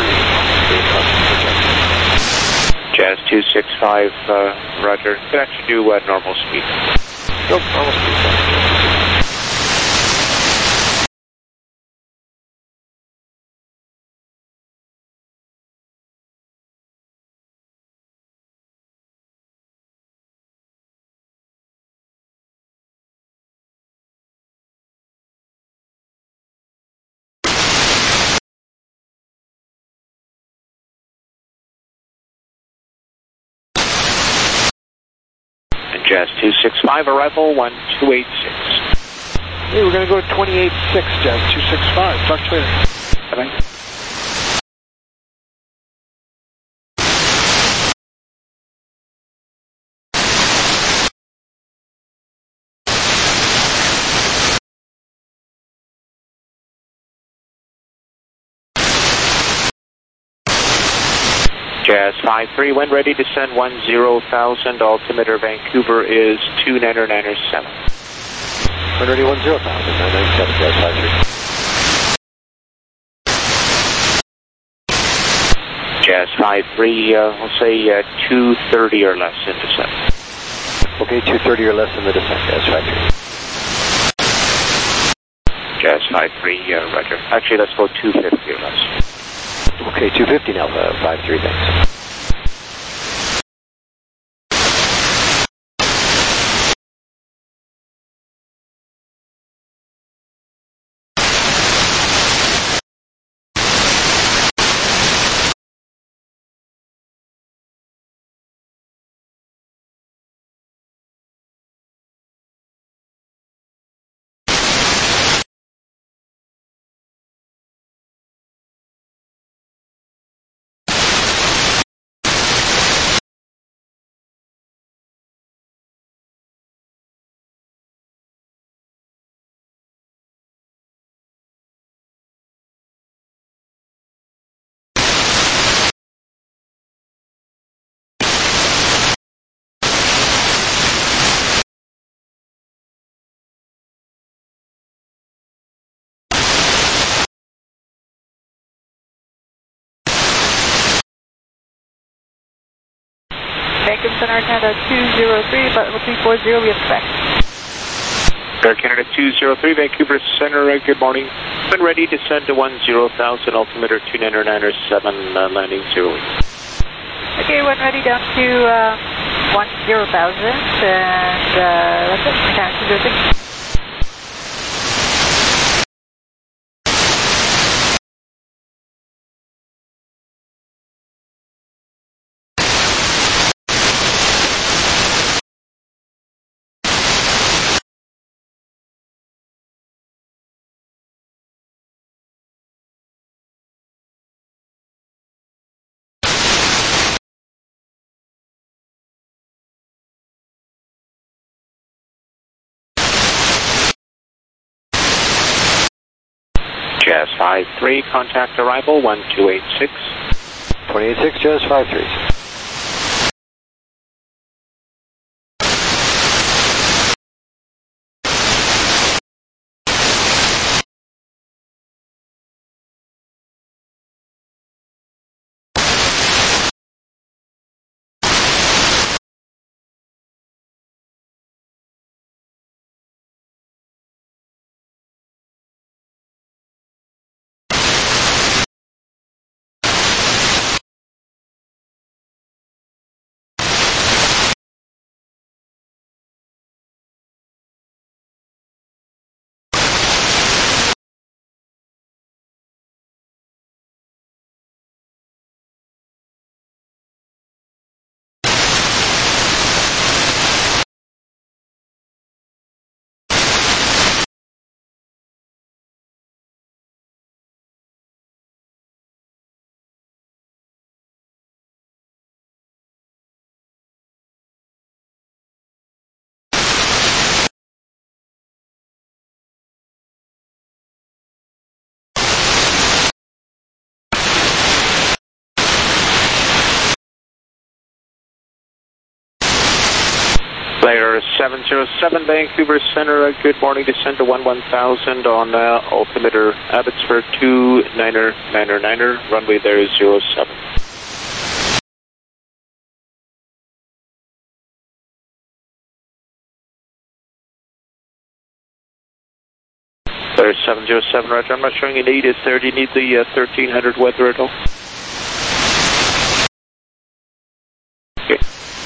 30. Jazz 265, roger. Could actually do normal speed. Nope, normal speed. Jazz 265, arrival 1286. Hey, we're going to go to 28.6, Jazz 265. Talk to you later. Bye-bye. Jazz 53, when ready to send 10,000, altimeter Vancouver is 299er7. When ready, 10,000, 997, Jazz 53. Jazz 53, we'll say 230 or less in descent. Okay, 230 or less in the descent, Jazz 53. Jazz 53, roger. Actually, let's go 250 or less. Okay, 250 now, 53, thanks. Vancouver Center, Air Canada 203, but level 340, we have Quebec. Air Canada 203, Vancouver Center, good morning. When ready to send to 10,000, altimeter 299er7, landing 08. Okay, when ready down to 10,000, and that's it, Canada 203. Jazz 53, contact arrival 1286. 286, Jazz 53. Player 707, Vancouver Center, good morning, descend to 11,000 on altimeter Abbotsford 2999, runway there is 07. Player 707, roger, I'm not showing a need, is there, do you need the 1300 weather at all? Okay.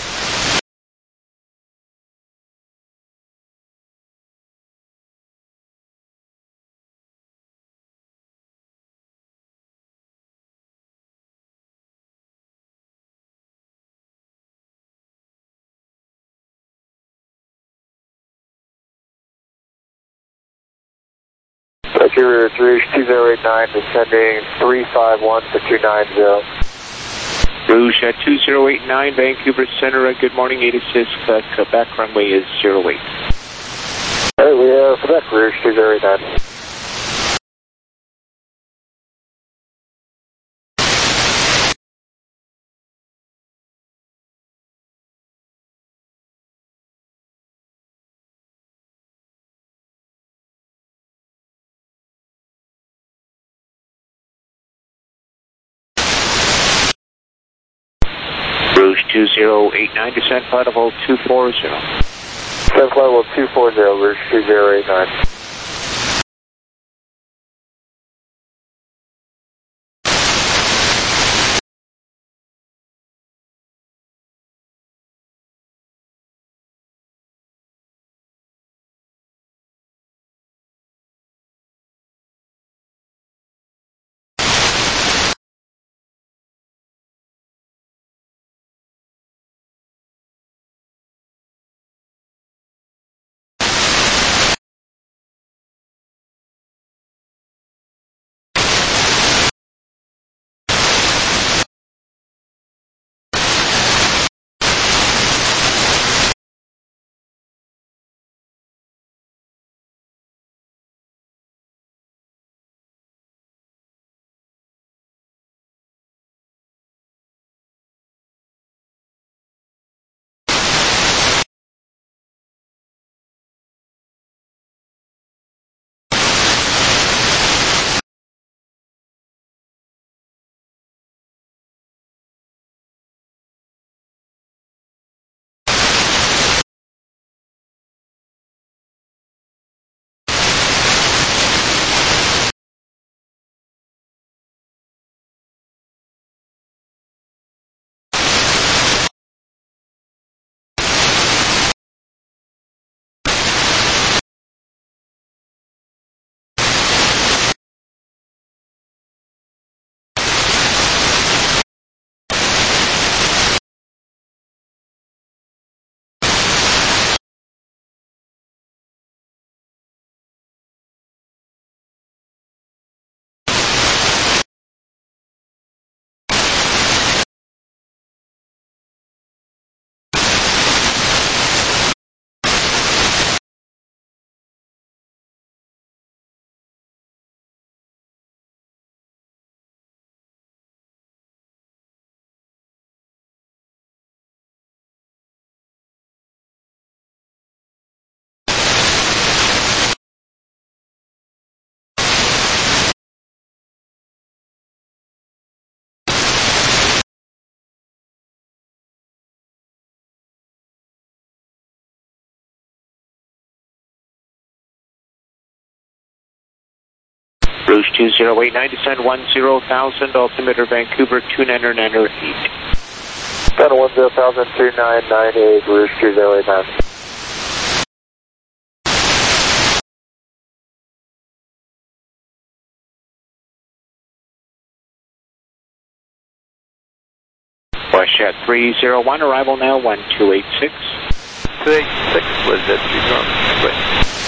Vancouver Rouge 2089, descending 351 for 290. Rouge 2089, Vancouver Center, good morning, 86, Quebec, runway is 08. Alright, we have Quebec Rouge 2089. Rouge 2089, descent flight level 240. Descent flight level 240, Rouge 2089. Rouge 2089, descend 10,000, altimeter Vancouver 299er 8. Center 10,000, 2998, Rouge 2089. WestJet 301, arrival now 1286. 286 was at 3 north.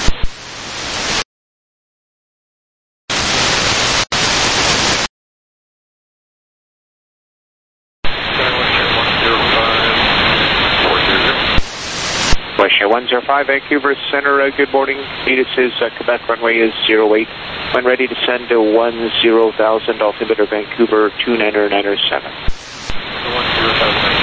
WestJet 105, Vancouver Center, good morning. This is Quebec, runway is 08. When ready to send to 10,000, altimeter Vancouver 299er 7.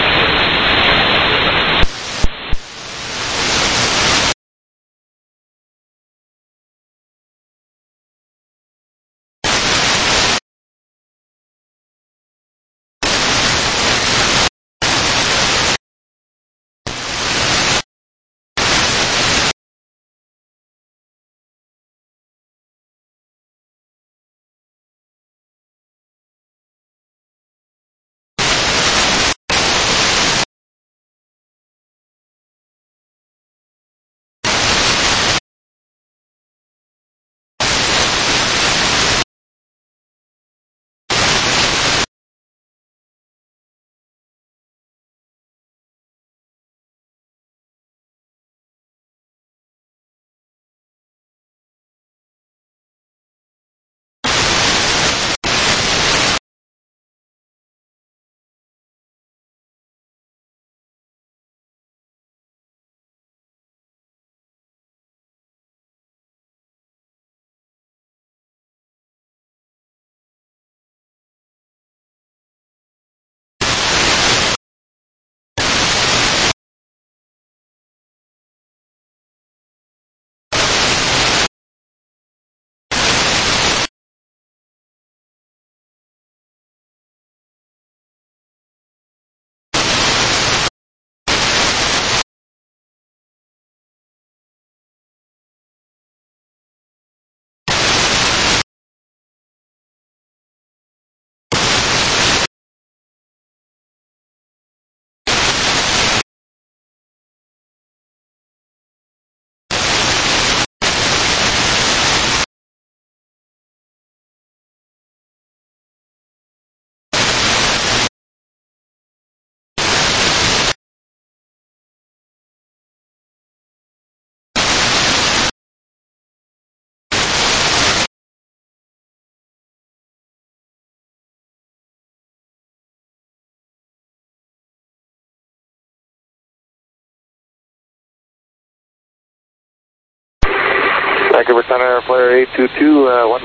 Vancouver Center, flare 822,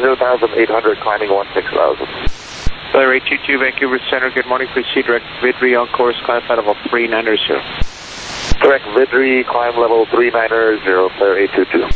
10,800, climbing 16,000. Flare 822, Vancouver Center, good morning. Proceed direct Vidri on course, climb flight level 390. Direct Vidri, climb level 390, flare 822.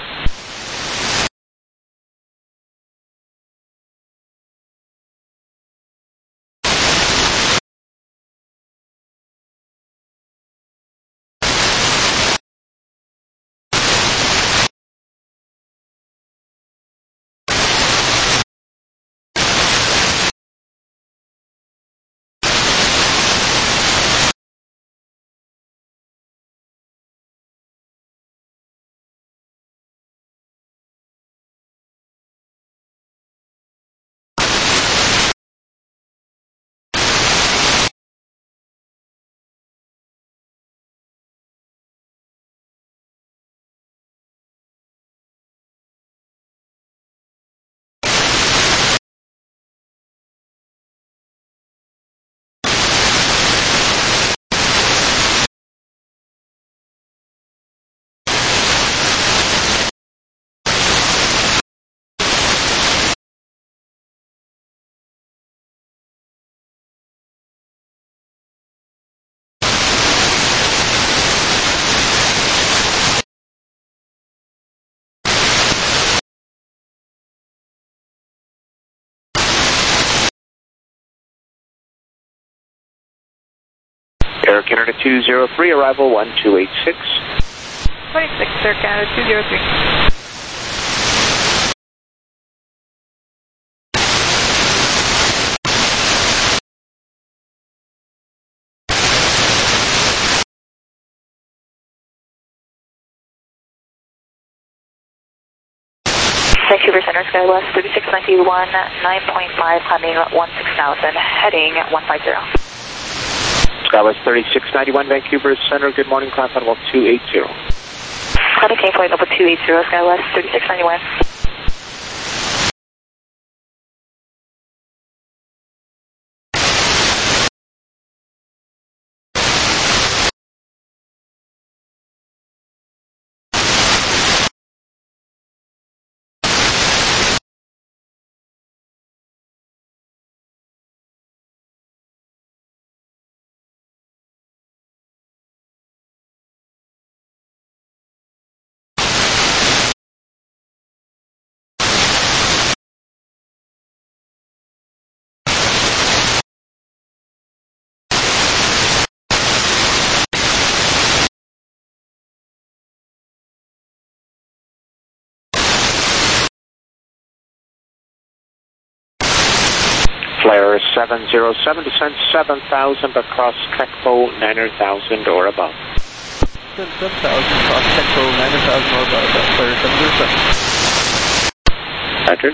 Air Canada 203, arrival 1286. 26, Air Canada 203. Vancouver Center, SkyWest 3691, 9.5, climbing 16,000, heading 150. SkyWest 3691, Vancouver Center, good morning, climb level 280. Climbing cane flight level 280, SkyWest 3691. Flare 707, descend 7,000, but cross Trekbo 9,000 or above. 7,000, cross Trekbo 9,000 or above, that's Flare 707. Roger.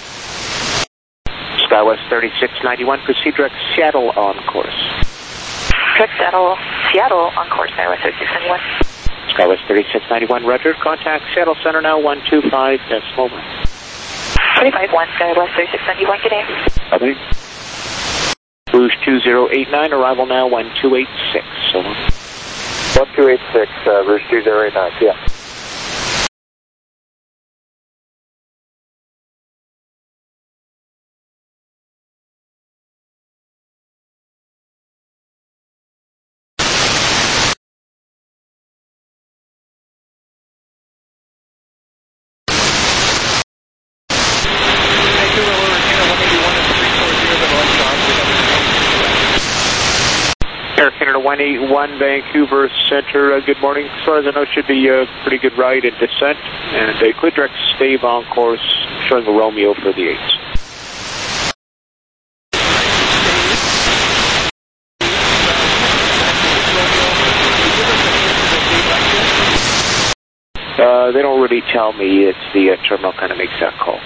SkyWest 3691, proceed direct Seattle on course. Direct Seattle on course, SkyWest 3691. SkyWest 3691, Roger. Contact Seattle Center now, 125.1. 25-1, SkyWest 3691, good day. Copy. Rouge 2089, arrival now 1286. So long. 1286, Rouge 2089, yeah. Air Canada 181, Vancouver Center, good morning. As far as I know, should be a pretty good ride and descent. And a clear direct stave on course, showing a Romeo for the 8s. They don't really tell me. It's the terminal kind of makes that call.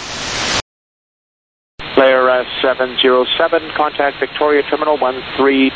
Flare 707, contact Victoria Terminal 13.